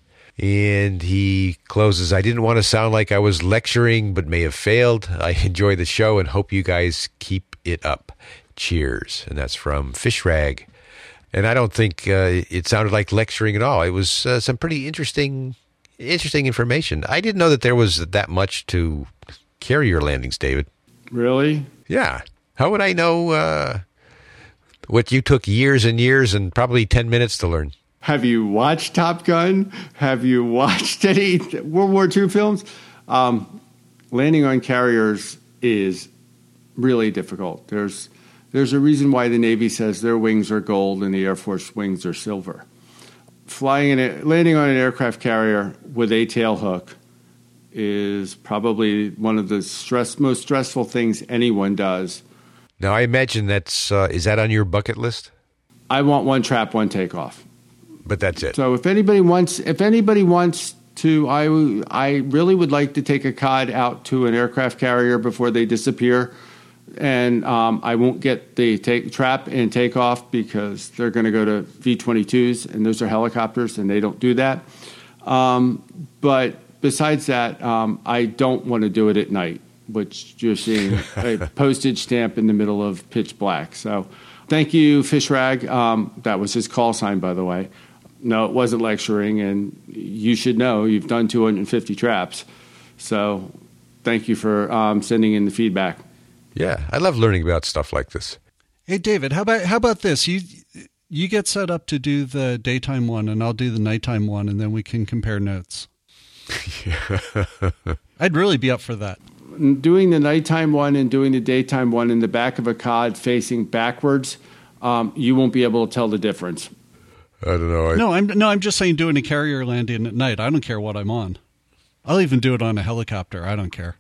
And he closes, I didn't want to sound like I was lecturing, but may have failed. I enjoy the show and hope you guys keep it up. Cheers. And that's from Fishrag. And I don't think it sounded like lecturing at all. It was some pretty interesting information. I didn't know that there was that much to carrier landings, David. Really? Yeah. How would I know what you took years and years and probably 10 minutes to learn? Have you watched Top Gun? Have you watched any World War II films? Landing on carriers is really difficult. There's a reason why the Navy says their wings are gold and the Air Force wings are silver. Landing on an aircraft carrier with a tail hook is probably one of the most stressful things anyone does. Now, I imagine is that on your bucket list? I want 1 trap, 1 takeoff. But that's it. So if anybody wants to, I really would like to take a COD out to an aircraft carrier before they disappear. And I won't get the trap and take off because they're going to go to V-22s, and those are helicopters, and they don't do that. But besides that, I don't want to do it at night, which you're seeing a postage stamp in the middle of pitch black. So thank you, Fishrag. That was his call sign, by the way. No, it wasn't lecturing, and you should know you've done 250 traps. So thank you for sending in the feedback. Yeah, I love learning about stuff like this. Hey, David, how about this? You get set up to do the daytime one, and I'll do the nighttime one, and then we can compare notes. I'd really be up for that. Doing the nighttime one and doing the daytime one in the back of a COD facing backwards, you won't be able to tell the difference. I don't know. I'm just saying doing a carrier landing at night. I don't care what I'm on. I'll even do it on a helicopter. I don't care.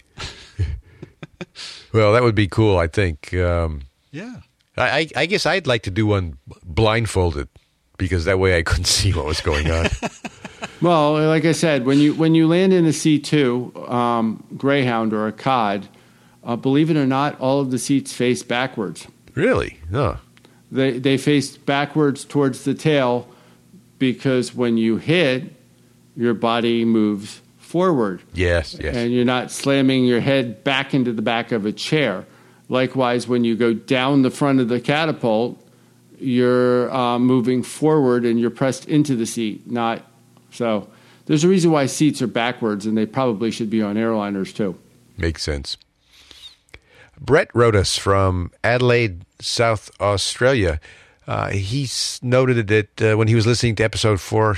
Well, that would be cool, I think. Yeah. I guess I'd like to do one blindfolded because that way I couldn't see what was going on. Well, like I said, when you land in a C2 Greyhound or a COD, believe it or not, all of the seats face backwards. Really? Huh. They face backwards towards the tail because when you hit, your body moves forward. Yes. And you're not slamming your head back into the back of a chair. Likewise, when you go down the front of the catapult, you're moving forward and you're pressed into the seat. So there's a reason why seats are backwards, and they probably should be on airliners too. Makes sense. Brett wrote us from Adelaide, South Australia. He noted that when he was listening to episode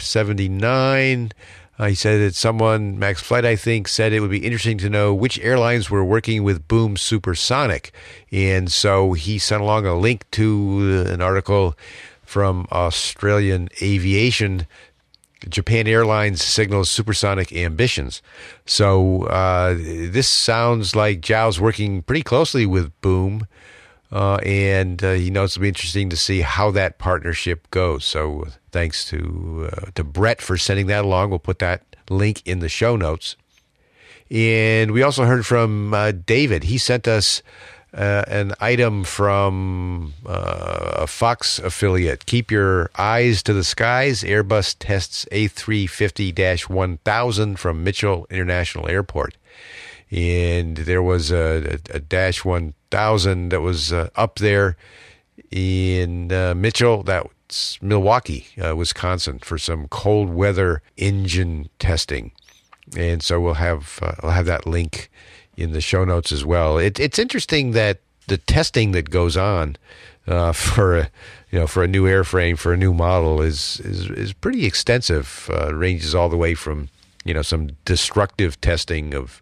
479, he said that someone, Max Flight, I think, said it would be interesting to know which airlines were working with Boom Supersonic. And so he sent along a link to an article from Australian Aviation. Japan Airlines signals supersonic ambitions. So this sounds like Zhao's working pretty closely with Boom. And he knows it'll be interesting to see how that partnership goes. So thanks to Brett for sending that along. We'll put that link in the show notes. And we also heard from David. He sent us an item from a Fox affiliate. Keep your eyes to the skies. Airbus tests A350-1000 from Mitchell International Airport. And there was a Dash 1000 that was up there in Mitchell, that's Milwaukee, Wisconsin, for some cold weather engine testing. And so we'll have that link in the show notes as well. It's interesting that the testing that goes on for a new airframe, for a new model is pretty extensive. Ranges all the way from some destructive testing of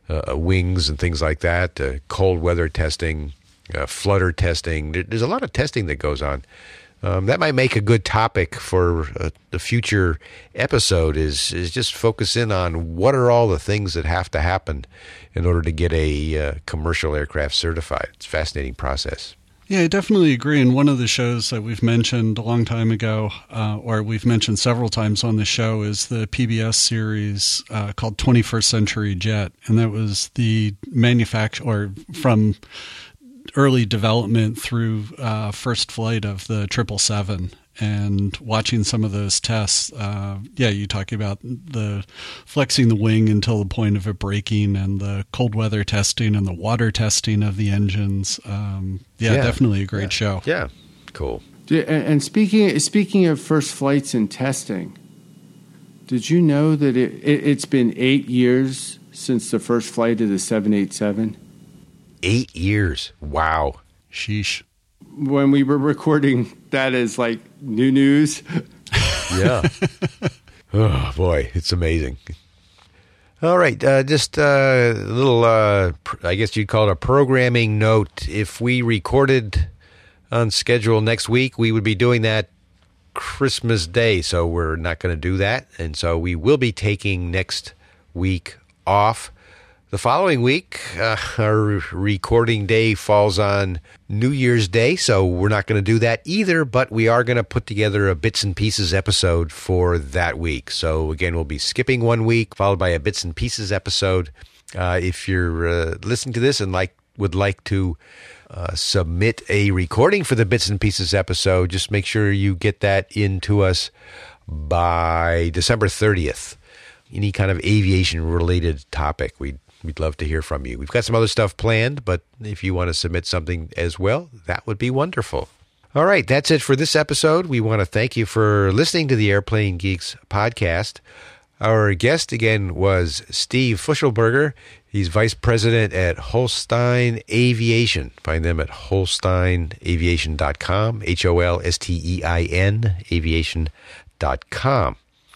wings and things like that, cold weather testing, flutter testing. There's a lot of testing that goes on. That might make a good topic for the future episode is just focus in on what are all the things that have to happen in order to get a commercial aircraft certified. It's a fascinating process. Yeah, I definitely agree. And one of the shows that we've mentioned a long time ago, or we've mentioned several times on the show, is the PBS series called 21st Century Jet. And that was the manufacture from early development through first flight of the 777. And watching some of those tests, you talk about the flexing the wing until the point of it breaking, and the cold weather testing and the water testing of the engines. Definitely a great show. Yeah, cool. And speaking of first flights and testing, did you know that it's been 8 years since the first flight of the 787? 8 years. Wow. Sheesh. When we were recording, that is like new news. Yeah. Oh, boy, it's amazing. All right, just a little, I guess you'd call it a programming note. If we recorded on schedule next week, we would be doing that Christmas Day, so we're not going to do that. And so we will be taking next week off. The following week, our recording day falls on New Year's Day, so we're not going to do that either, but we are going to put together a Bits and Pieces episode for that week. So again, we'll be skipping 1 week, followed by a Bits and Pieces episode. If you're listening to this and would like to submit a recording for the Bits and Pieces episode, just make sure you get that into us by December 30th. Any kind of aviation-related topic, we'd love to hear from you. We've got some other stuff planned, but if you want to submit something as well, that would be wonderful. All right, that's it for this episode. We want to thank you for listening to the Airplane Geeks podcast. Our guest again was Steve Fuschelberger. He's vice president at Holstein Aviation. Find them at holsteinaviation.com, HOLSTEIN aviation.com.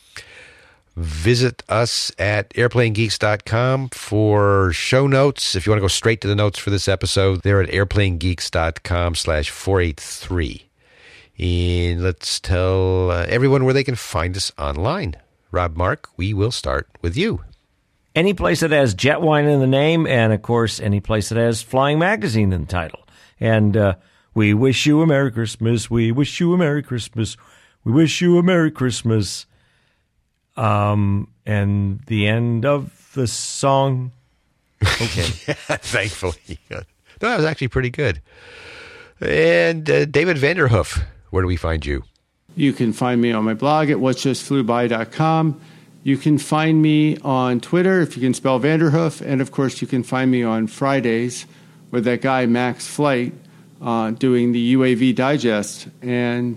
Visit us at airplanegeeks.com for show notes. If you want to go straight to the notes for this episode, they're at airplanegeeks.com/483. And let's tell everyone where they can find us online. Rob, Mark, we will start with you. Any place that has Jetwine in the name, and, of course, any place that has Flying Magazine in the title. And we wish you a Merry Christmas. We wish you a Merry Christmas. We wish you a Merry Christmas. And the end of the song. Okay. Yeah, thankfully. No, that was actually pretty good. And David Vanderhoof, where do we find you? You can find me on my blog at whatjustflewby.com. You can find me on Twitter, if you can spell Vanderhoof, and of course you can find me on Fridays with that guy Max Flight doing the UAV Digest, and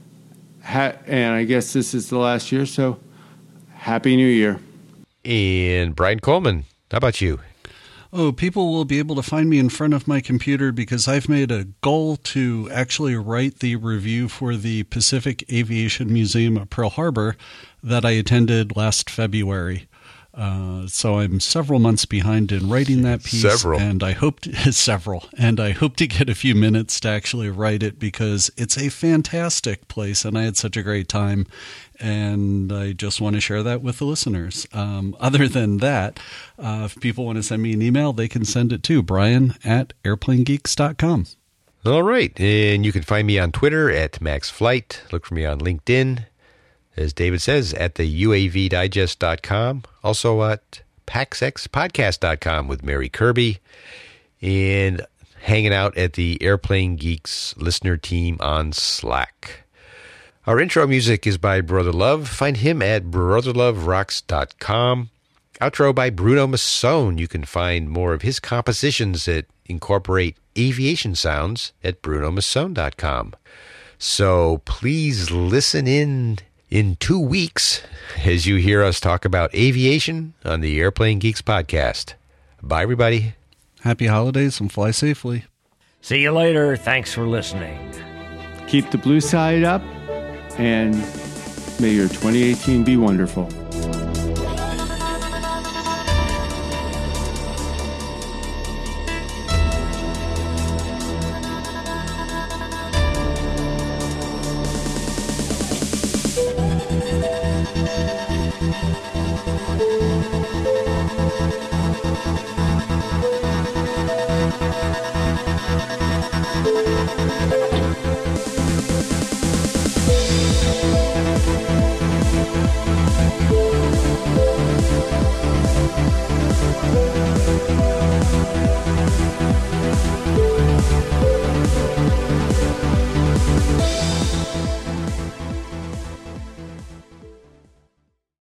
I guess this is the last year, so Happy New Year. And Brian Coleman, how about you? Oh, people will be able to find me in front of my computer because I've made a goal to actually write the review for the Pacific Aviation Museum at Pearl Harbor that I attended last February. So I'm several months behind in writing that piece. And I hope to get a few minutes to actually write it because it's a fantastic place and I had such a great time. And I just want to share that with the listeners. Other than that, if people want to send me an email, they can send it to brian@airplanegeeks.com. All right. And you can find me on Twitter at MaxFlight. Look for me on LinkedIn, as David says, at the UAVdigest.com. Also at PaxXPodcast.com with Mary Kirby. And hanging out at the Airplane Geeks listener team on Slack. Our intro music is by Brother Love. Find him at brotherloverocks.com. Outro by Bruno Masson. You can find more of his compositions that incorporate aviation sounds at brunomasson.com. So please listen in 2 weeks as you hear us talk about aviation on the Airplane Geeks podcast. Bye, everybody. Happy holidays and fly safely. See you later. Thanks for listening. Keep the blue side up, and may your 2018 be wonderful.